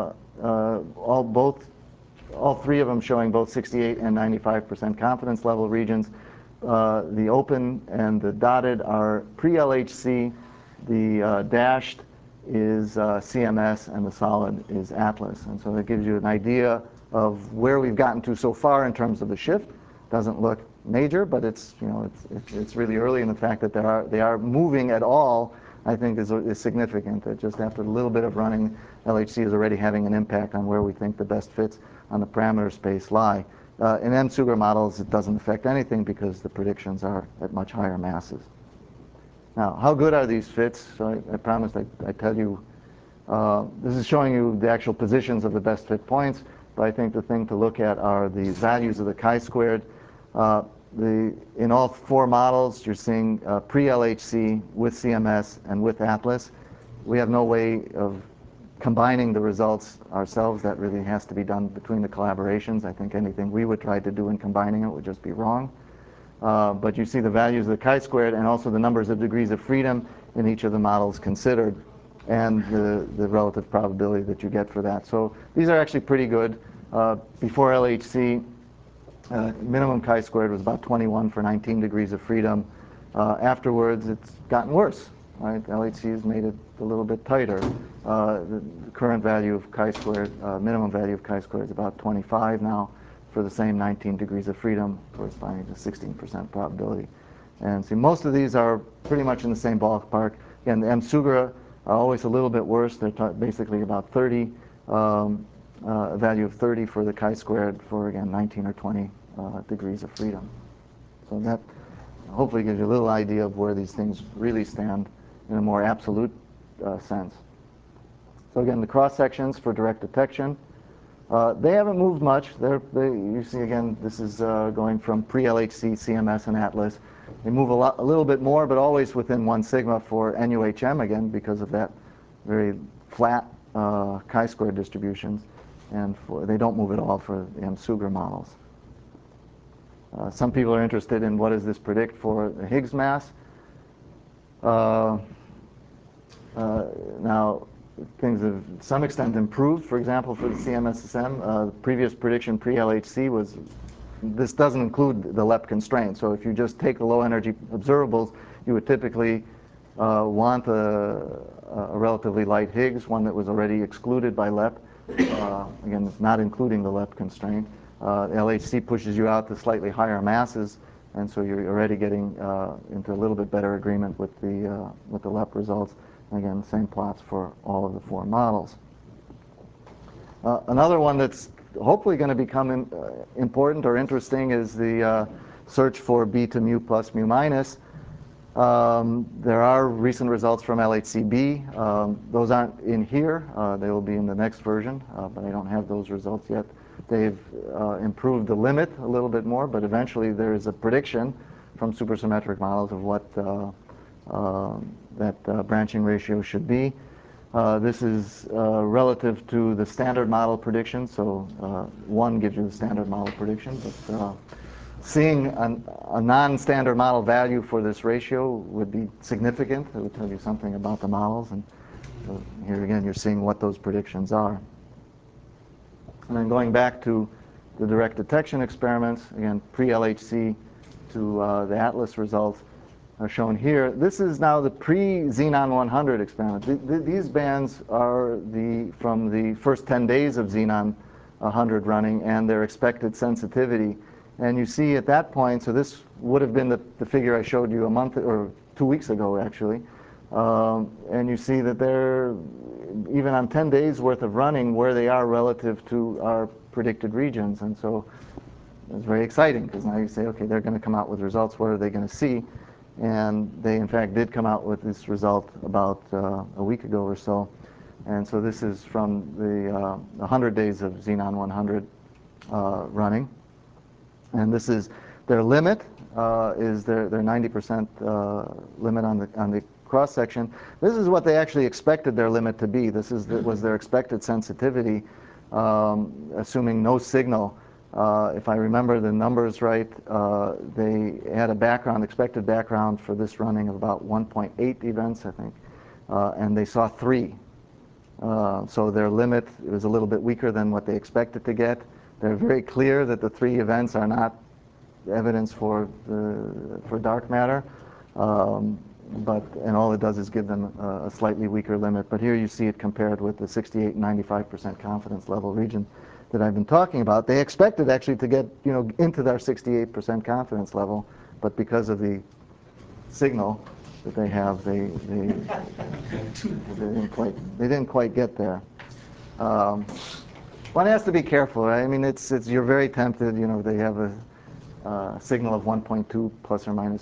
all three of them showing both 68 and 95% confidence level regions. The open and the dotted are pre-LHC. The dashed is CMS, and the solid is Atlas. And so that gives you an idea of where we've gotten to so far in terms of the shift. Doesn't look major, but it's really early, and the fact that they are moving at all, I think, is significant. That just after a little bit of running, LHC is already having an impact on where we think the best fits on the parameter space lie. In M-Sugra models, it doesn't affect anything because the predictions are at much higher masses. Now, how good are these fits? So I promised I tell you. This is showing you the actual positions of the best fit points, but I think the thing to look at are the values of the chi-squared. In all four models, you're seeing pre-LHC with CMS and with Atlas. We have no way of combining the results ourselves. That really has to be done between the collaborations. I think anything we would try to do in combining it would just be wrong. But you see the values of the chi-squared and also the numbers of degrees of freedom in each of the models considered, and the relative probability that you get for that. So these are actually pretty good. Before LHC, minimum chi-squared was about 21 for 19 degrees of freedom. Afterwards, it's gotten worse. Right? LHC has made it a little bit tighter. The current value of chi-squared, minimum value of chi-squared is about 25 now for the same 19 degrees of freedom, corresponding to 16% probability. And see, most of these are pretty much in the same ballpark. Again, the M-Sugra are always a little bit worse. They're basically about 30, a value of 30 for the chi-squared for, again, 19 or 20 degrees of freedom. So that hopefully gives you a little idea of where these things really stand in a more absolute sense. So again, the cross sections for direct detection, they haven't moved much. You see, again, this is going from pre-LHC, CMS, and Atlas. They move a little bit more, but always within 1 sigma for NUHM, again, because of that very flat chi-square distributions. And they don't move at all for the M-Sugra models. Some people are interested in what does this predict for the Higgs mass. Now, things have to some extent improved. For example, for the CMSSM, the previous prediction pre-LHC was, this doesn't include the LEP constraint. So if you just take the low energy observables, you would typically want a relatively light Higgs, one that was already excluded by LEP. Again, not including the LEP constraint. LHC pushes you out to slightly higher masses, and so you're already getting into a little bit better agreement with the LEP results. Again, same plots for all of the 4 models. Another one that's hopefully going to become important or interesting is the search for beta mu plus mu minus. There are recent results from LHCb. Those aren't in here. They will be in the next version, but I don't have those results yet. They've improved the limit a little bit more, but eventually there is a prediction from supersymmetric models of what that branching ratio should be. This is relative to the standard model prediction, so 1 gives you the standard model prediction, but seeing a non-standard model value for this ratio would be significant. It would tell you something about the models, and so here again you're seeing what those predictions are. And then going back to the direct detection experiments, again, pre-LHC to the Atlas results are shown here. This is now the pre-Xenon 100 experiment. These bands are from the first 10 days of Xenon 100 running and their expected sensitivity. And you see at that point, so this would have been the figure I showed you a month or 2 weeks ago, actually. And you see that they're, even on 10 days worth of running, where they are relative to our predicted regions. And so it's very exciting, because now you say, okay, they're going to come out with results. What are they going to see? And they, in fact, did come out with this result about a week ago or so. And so this is from the 100 days of Xenon 100 running. And this is their limit. is their 90% limit on the cross section. This is what they actually expected their limit to be. This was their expected sensitivity, assuming no signal. If I remember the numbers right, they had a expected background for this running of about 1.8 events, I think, and they saw 3. So their limit was a little bit weaker than what they expected to get. They're very clear that the 3 events are not evidence for dark matter, and all it does is give them a slightly weaker limit. But here you see it compared with the 68 and 95% confidence level region that I've been talking about. They expected actually to get into their 68% confidence level, but because of the signal that they have, they didn't quite get there. One has to be careful, right? I mean, you're very tempted. They have a signal of 1.2 plus or minus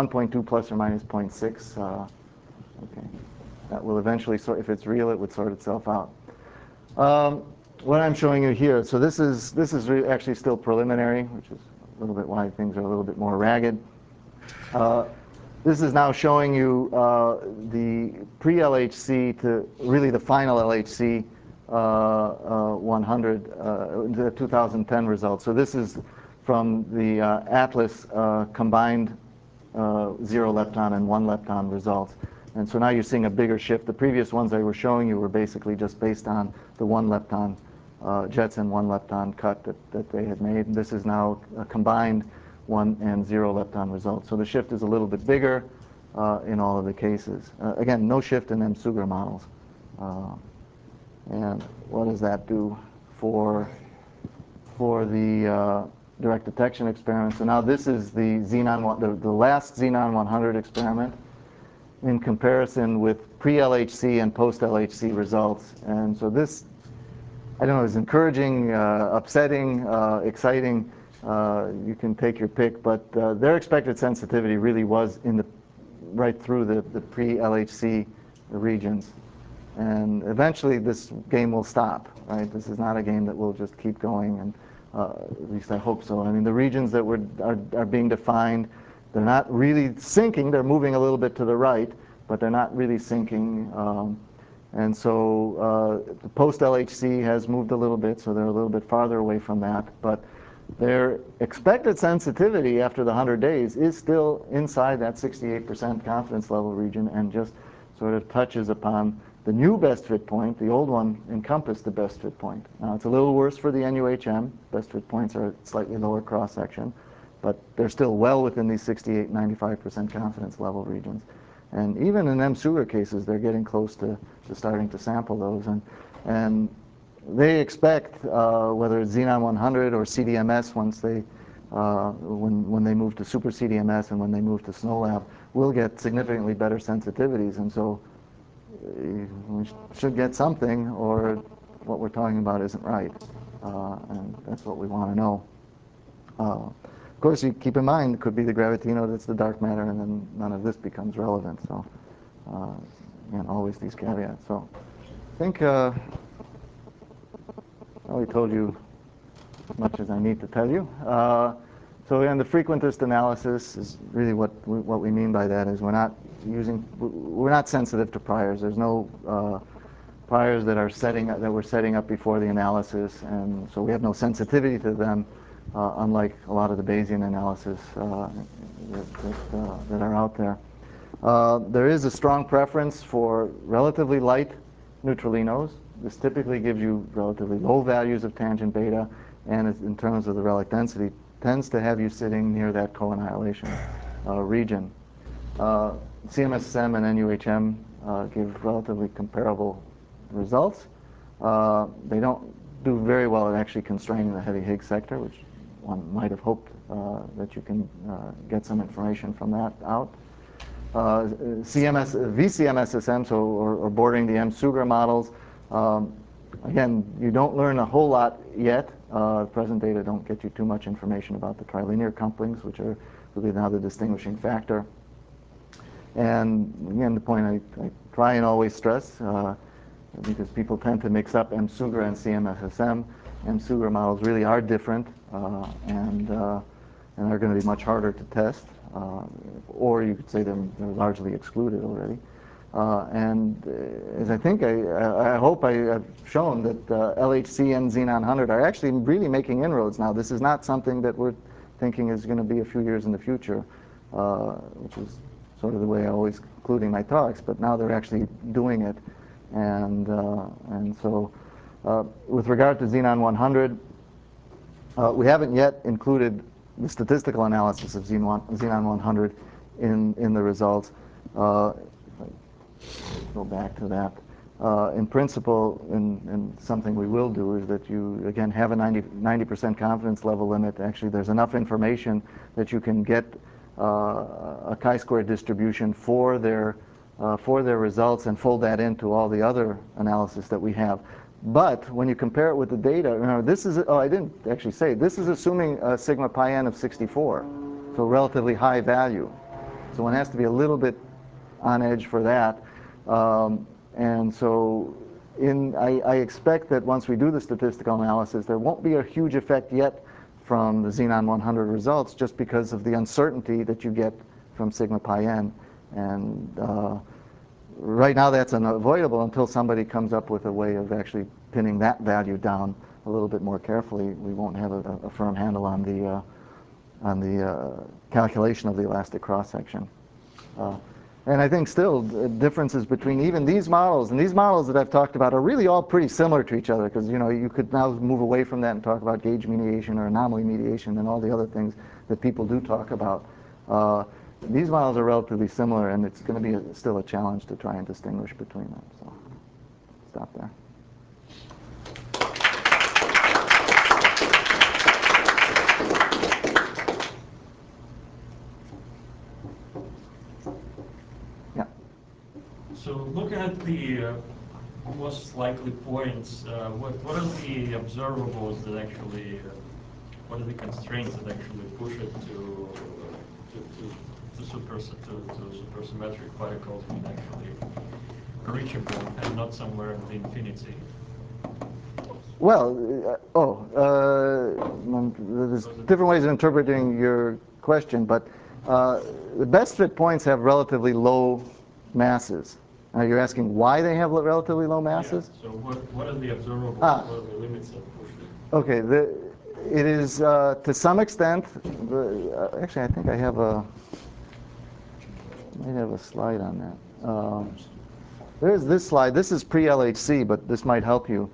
0.6. Okay, that will eventually if it's real, it would sort itself out. What I'm showing you here, so this is actually still preliminary, which is a little bit why things are a little bit more ragged. This is now showing you the pre-LHC to really the final LHC 100, the 2010 results. So this is from the ATLAS combined 0 lepton and 1 lepton results. And so now you're seeing a bigger shift. The previous ones I were showing you were basically just based on the 1 lepton Jetson 1 lepton cut that they had made. And this is now a combined 1 and 0 lepton results. So the shift is a little bit bigger in all of the cases. Again, no shift in M-Sugar models. And what does that do for the direct detection experiment? So now this is the the last Xenon 100 experiment in comparison with pre-LHC and post-LHC results. And so this, I don't know, is encouraging, upsetting, exciting. You can take your pick, but their expected sensitivity really was right through the pre-LHC regions. And eventually this game will stop, right? This is not a game that will just keep going, and at least I hope so. I mean, the regions that are being defined, they're not really sinking. They're moving a little bit to the right, but they're not really sinking. And so the post-LHC has moved a little bit, so they're a little bit farther away from that. But their expected sensitivity after the 100 days is still inside that 68% confidence level region, and just sort of touches upon the new best fit point. The old one encompassed the best fit point. Now, it's a little worse for the NUHM. Best fit points are slightly lower cross-section, but they're still well within these 68, 95% confidence level regions. And even in M-Sugar cases, they're getting close to starting to sample those. And they expect, whether it's Xenon 100 or CDMS, once when they move to Super CDMS and when they move to SNOLAB, we'll get significantly better sensitivities. And so we should get something, or what we're talking about isn't right. And that's what we want to know. Of course, you keep in mind, it could be the gravitino that's the dark matter, and then none of this becomes relevant. So, again, always these caveats. So, I think I probably told you as much as I need to tell you. So, again, the frequentist analysis is really what we mean by that is we're not sensitive to priors. There's no priors that we're setting up before the analysis, and so we have no sensitivity to them. Unlike a lot of the Bayesian analysis that are out there. There is a strong preference for relatively light neutralinos. This typically gives you relatively low values of tangent beta, and in terms of the relic density, tends to have you sitting near that co-annihilation region. CMSSM and NUHM give relatively comparable results. They don't do very well at actually constraining the heavy Higgs sector, which one might have hoped that you can get some information from that out. VCMSSM, so or bordering the M-Sugar models, again, you don't learn a whole lot yet. Present data don't get you too much information about the trilinear couplings, which are really now the distinguishing factor. And again, the point I try and always stress, because people tend to mix up M-Sugar and CMSSM. M-Sugar models really are different, and and are going to be much harder to test, or you could say they're largely excluded already. As I think, I hope I have shown that LHC and Xenon 100 are actually really making inroads now. This is not something that we're thinking is going to be a few years in the future, which is sort of the way I always concluding my talks, but now they're actually doing it. And so with regard to Xenon 100, we haven't yet included the statistical analysis of Xenon 100 in the results. Go back to that. In principle, and something we will do is that you, again, have a 90% confidence level limit. Actually, there's enough information that you can get a chi-square distribution for their results and fold that into all the other analysis that we have. But when you compare it with the data, remember, this is, I didn't actually say, this is assuming a sigma pi n of 64, so relatively high value. So one has to be a little bit on edge for that. And so I expect that once we do the statistical analysis, there won't be a huge effect yet from the Xenon 100 results, just because of the uncertainty that you get from sigma pi n. And right now that's unavoidable until somebody comes up with a way of actually pinning that value down a little bit more carefully. We won't have a firm handle on the calculation of the elastic cross-section. And I think still differences between even these models and these models that I've talked about are really all pretty similar to each other, because you could now move away from that and talk about gauge mediation or anomaly mediation and all the other things that people do talk about. These models are relatively similar, and it's going to be still a challenge to try and distinguish between them. So stop there. So looking at the most likely points, what are the observables that actually, what are the constraints that actually push it to supersymmetric particles being actually reachable and not somewhere in the infinity? Well, there's different ways of interpreting your question, but the best fit points have relatively low masses. You're asking why they have relatively low masses? Yeah. So what are the observables? What are the limits that push it? Okay, it is to some extent. Actually, I think I might have a slide on that. There's this slide. This is pre-LHC, but this might help you.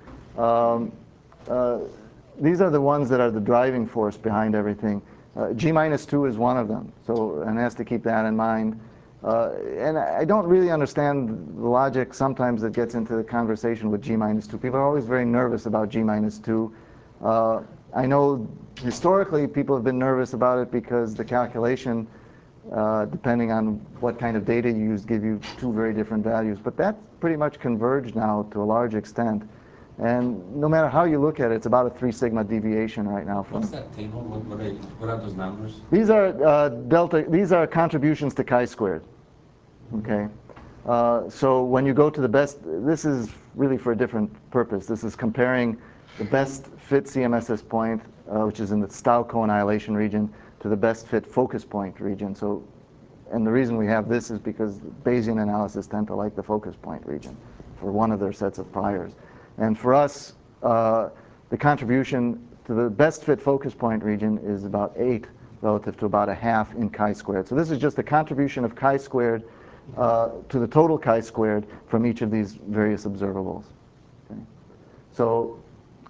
These are the ones that are the driving force behind everything. G-2 is one of them, so one has to keep that in mind. And I don't really understand the logic sometimes that gets into the conversation with G-2. People are always very nervous about G-2. I know historically people have been nervous about it because the calculation, depending on what kind of data you use, give you two very different values. But that's pretty much converged now to a large extent. And no matter how you look at it, it's about a 3 sigma deviation right now. What's that table? What are those numbers? These are These are contributions to chi-squared. Okay. So when you go to the best, this is really for a different purpose. This is comparing the best fit CMSS point, which is in the Stau co-annihilation region, to the best fit focus point region. So, and the reason we have this is because Bayesian analysis tend to like the focus point region for one of their sets of priors. And for us, the contribution to the best fit focus point region is about 8 relative to about a half in chi-squared. So this is just the contribution of chi-squared to the total chi-squared from each of these various observables. Okay. So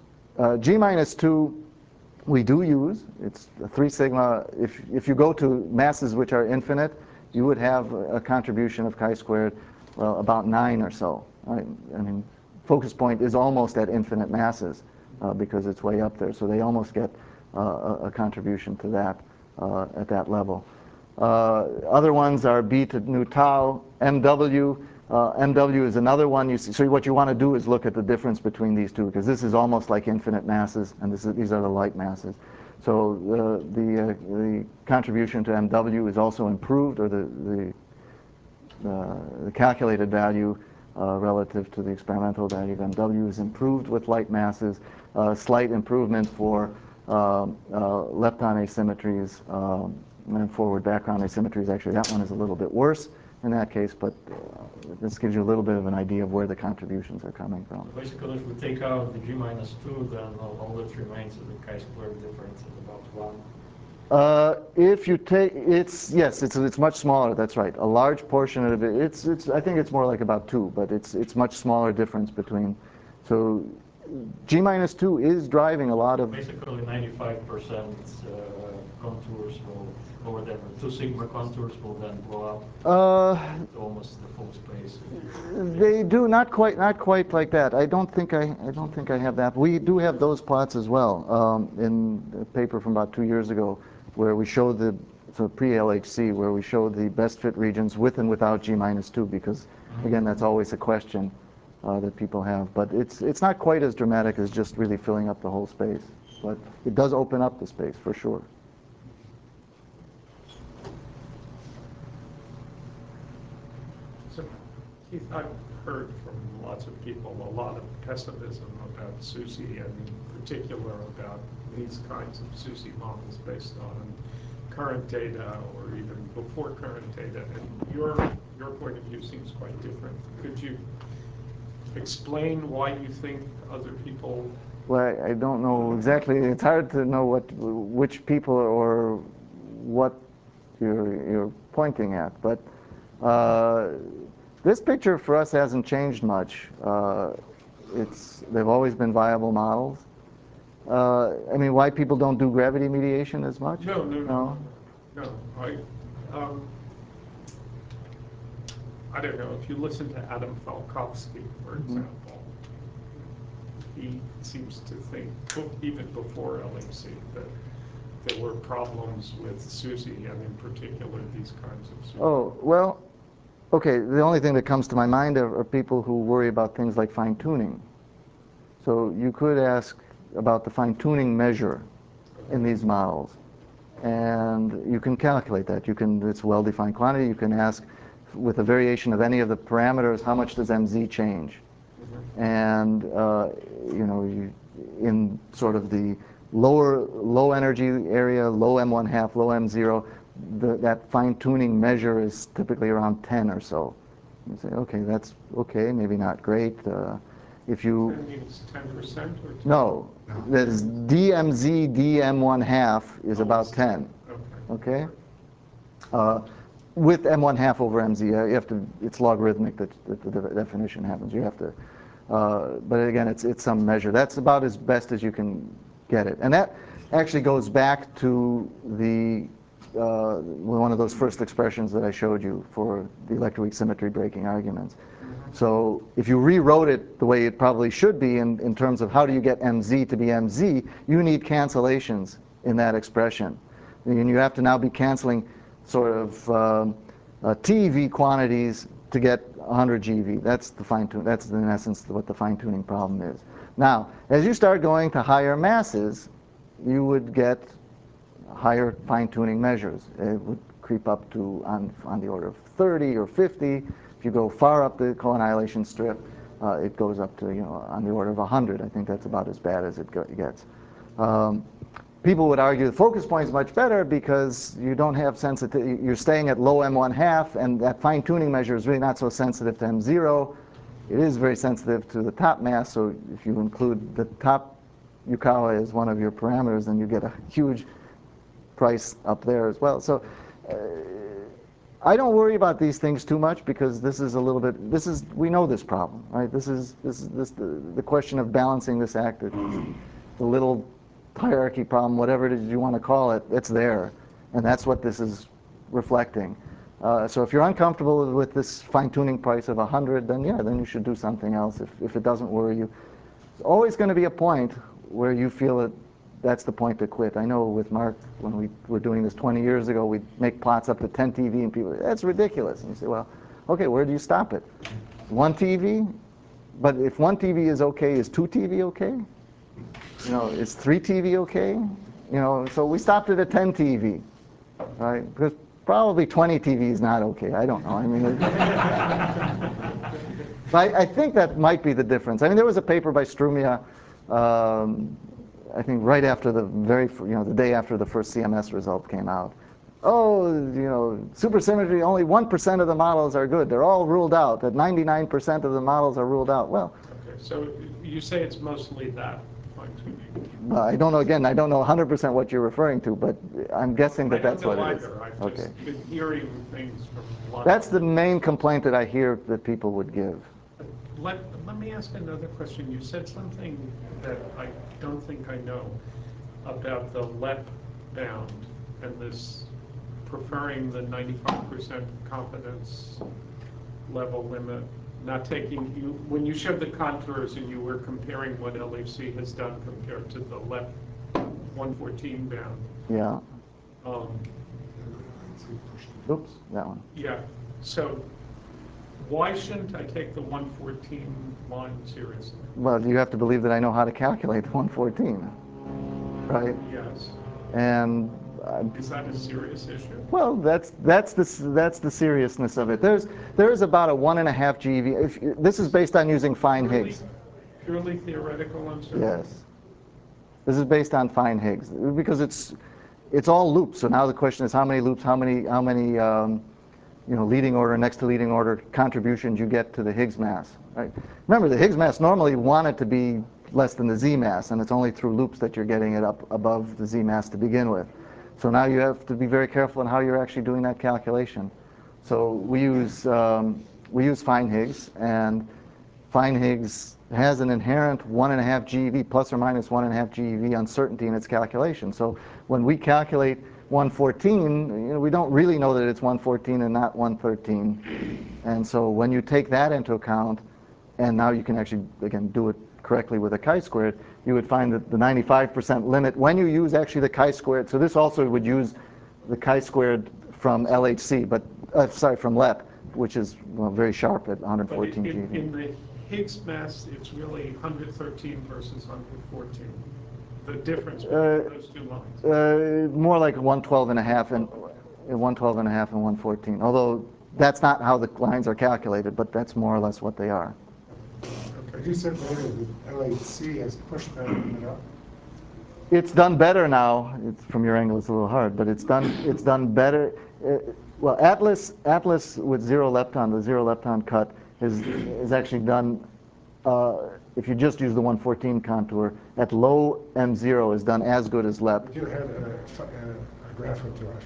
G-2 we do use. It's a 3 sigma. If you go to masses which are infinite, you would have a contribution of chi-squared, well, about 9 or so. Right? I mean, focus point is almost at infinite masses because it's way up there. So they almost get a contribution to that at that level. Other ones are b to nu tau, MW. MW is another one. You see, so what you want to do is look at the difference between these two, because this is almost like infinite masses, and these are the light masses. So the contribution to MW is also improved, or the calculated value relative to the experimental value of MW is improved with light masses. Slight improvement for lepton asymmetries, and forward background asymmetries. Actually, that one is a little bit worse in that case, but this gives you a little bit of an idea of where the contributions are coming from. Basically, if we take out the G-2, then all that remains is the chi-square difference at about 1. If you take, yes, it's much smaller. That's right. A large portion of it. I think it's more like about 2, but it's much smaller difference between. So G-2 is driving a lot of. Basically, 95% contours will, or whatever, 2 sigma contours will then blow up to almost the full space. They do not quite like that. I don't think I have that. We do have those plots as well in a paper from about 2 years ago, where we showed the pre-LHC, where we showed the best fit regions with and without G-2, because again, that's always a question that people have. But it's not quite as dramatic as just really filling up the whole space, but it does open up the space for sure. So, Keith, I've heard from lots of people a lot of pessimism about SUSY, and in particular about these kinds of SUSY models based on current data or even before current data. And your point of view seems quite different. Could you explain why you think other people? Well, I don't know exactly. It's hard to know which people or what you're pointing at, but this picture for us hasn't changed much. They've always been viable models. I mean, why people don't do gravity mediation as much? No. I don't know. If you listen to Adam Falkowski, for example, he seems to think, even before LHC, that there were problems with SUSY, and in particular these kinds of SUSY. Oh, well, okay, the only thing that comes to my mind are people who worry about things like fine-tuning. So you could ask about the fine-tuning measure in these models, and you can calculate that. It's a well-defined quantity. You can ask, with a variation of any of the parameters, how much does MZ change? And in sort of the low energy area, low M1/2, low M0, that fine-tuning measure is typically around 10 or so. You say, okay, that's okay, maybe not great. If you That means 10% or 10? no, there's DMZ DM1/2 is about 10. Okay. With M1/2 over MZ, you have to. It's logarithmic that the definition happens. You have to. But again, it's some measure. That's about as best as you can get it, and that actually goes back to one of those first expressions that I showed you for the electroweak symmetry breaking arguments. So if you rewrote it the way it probably should be in terms of how do you get MZ to be MZ, you need cancellations in that expression. And you have to now be canceling sort of TeV quantities to get 100 GeV. That's the fine-tune. That's in essence what the fine-tuning problem is. Now, as you start going to higher masses, you would get higher fine-tuning measures. It would creep up to on the order of 30 or 50. If you go far up the co-annihilation strip, it goes up to on the order of 100. I think that's about as bad as it gets. People would argue the focus point is much better because you don't have sensitivity. You're staying at low M1/2, and that fine-tuning measure is really not so sensitive to M0. It is very sensitive to the top mass. So if you include the top Yukawa as one of your parameters, then you get a huge price up there as well. So I don't worry about these things too much because this is a little bit. We know this problem, right? This is the question of balancing this act. The little hierarchy problem, whatever it is you want to call it, it's there, and that's what this is reflecting. So if you're uncomfortable with this fine-tuning price of 100, then you should do something else. If it doesn't worry you, there's always going to be a point where you feel that that's the point to quit. I know with Mark, when we were doing this 20 years ago, we'd make plots up to 10 TeV, and people, that's ridiculous. And you say, well, okay, where do you stop it? 1 TeV? But if 1 TeV is okay, is 2 TeV okay? Is 3 TeV okay? So we stopped it at 10 TeV, right? Because probably 20 TeV is not okay. I don't know. I mean, but I think that might be the difference. I mean, there was a paper by Strumia I think right after the the day after the first CMS result came out. Oh, supersymmetry, only 1% of the models are good. They're all ruled out. That 99% of the models are ruled out. Well, Okay, so you say it's mostly that fine-tuning. I don't know, again, I don't know 100% what you're referring to, but I'm guessing that that's what it is. I've Okay. just been hearing things from lots That's of the main complaint that I hear that people would give. Let me ask another question. You said something that I don't think I know about the LEP bound and this preferring the 95% confidence level limit, not taking you when you showed the contours and you were comparing what LHC has done compared to the LEP 114 bound. Yeah. Um, Oops, that one. yeah. So why shouldn't I take the 114 line seriously? Well, you have to believe that I know how to calculate 114, right? Yes. And Is that a serious issue? well, that's the seriousness of it. There's about a 1.5 GeV. This is based on using fine Higgs. Purely theoretical uncertainty? Yes. This is based on fine Higgs because it's all loops. So now the question is how many loops, how many leading order, next to leading order contributions you get to the Higgs mass. Right? Remember, the Higgs mass normally wanted to be less than the Z mass, and it's only through loops that you're getting it up above the Z mass to begin with. So now you have to be very careful in how you're actually doing that calculation. So we use fine Higgs, and fine Higgs has an inherent 1.5 GeV, plus or minus 1.5 GeV uncertainty in its calculation. So when we calculate 114, we don't really know that it's 114 and not 113. And so when you take that into account, and now you can actually, again, do it correctly with a chi-squared, you would find that the 95% limit, when you use actually the chi-squared, so this also would use the chi-squared from LHC, but, from LEP, which is very sharp at 114 But GeV. in the Higgs mass, it's really 113 versus 114. The difference between those two lines. More like 112 and a half and 112 and a half and 114. Although that's not how the lines are calculated, but that's more or less what they are. But you said earlier that LHC has pushed that limit up. It's done better now. From your angle, it's a little hard, but it's done better. Well, Atlas with zero lepton, the zero lepton cut is actually done. If you just use the 114 contour, at low M0 is done as good as LEP. But you had a graph with Josh.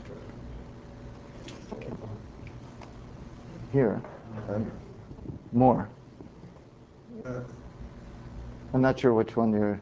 Here, more. I'm not sure which one you're.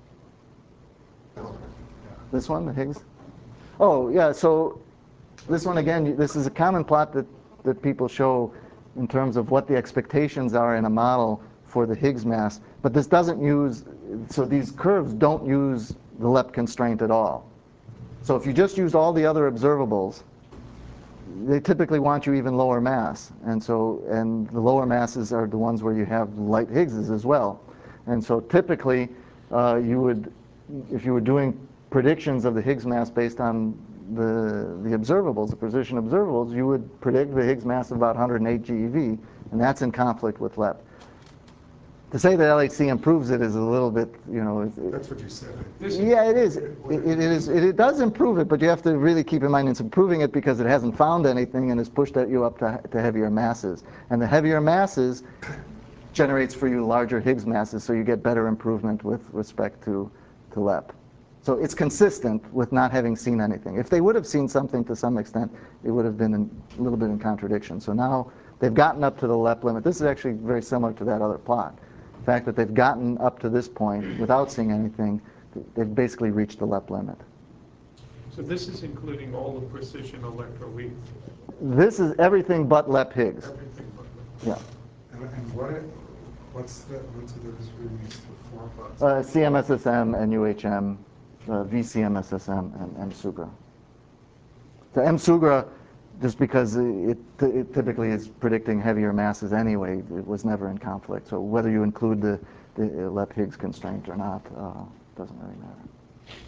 This one, the Higgs? Oh, yeah, so this one, again, this is a common plot that people show in terms of what the expectations are in a model for the Higgs mass. But this doesn't use, so these curves don't use the LEP constraint at all. So if you just use all the other observables, they typically want you even lower mass. And the lower masses are the ones where you have light Higgses as well. And so typically, if you were doing predictions of the Higgs mass based on the observables, the precision observables, you would predict the Higgs mass of about 108 GeV, and that's in conflict with LEP. To say that LHC improves it is a little bit, That's what you said. Yeah, it is. It does improve it, but you have to really keep in mind it's improving it because it hasn't found anything and has pushed you up to heavier masses. And the heavier masses generates for you larger Higgs masses, so you get better improvement with respect to LEP. So it's consistent with not having seen anything. If they would have seen something to some extent, it would have been a little bit in contradiction. So now they've gotten up to the LEP limit. This is actually very similar to that other plot. The fact that they've gotten up to this point without seeing anything, they've basically reached the LEP limit. So this is including all the precision electroweak. This is everything but LEP Higgs. Everything but Yeah. And what's the difference between these four plots? CMSSM and UHM, VCMSSM and MSUGRA. So MSUGRA, just because it typically is predicting heavier masses anyway, it was never in conflict. So whether you include the LEP Higgs constraint or not doesn't really matter.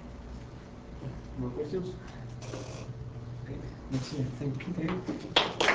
More questions? Okay. Let's thank Peter.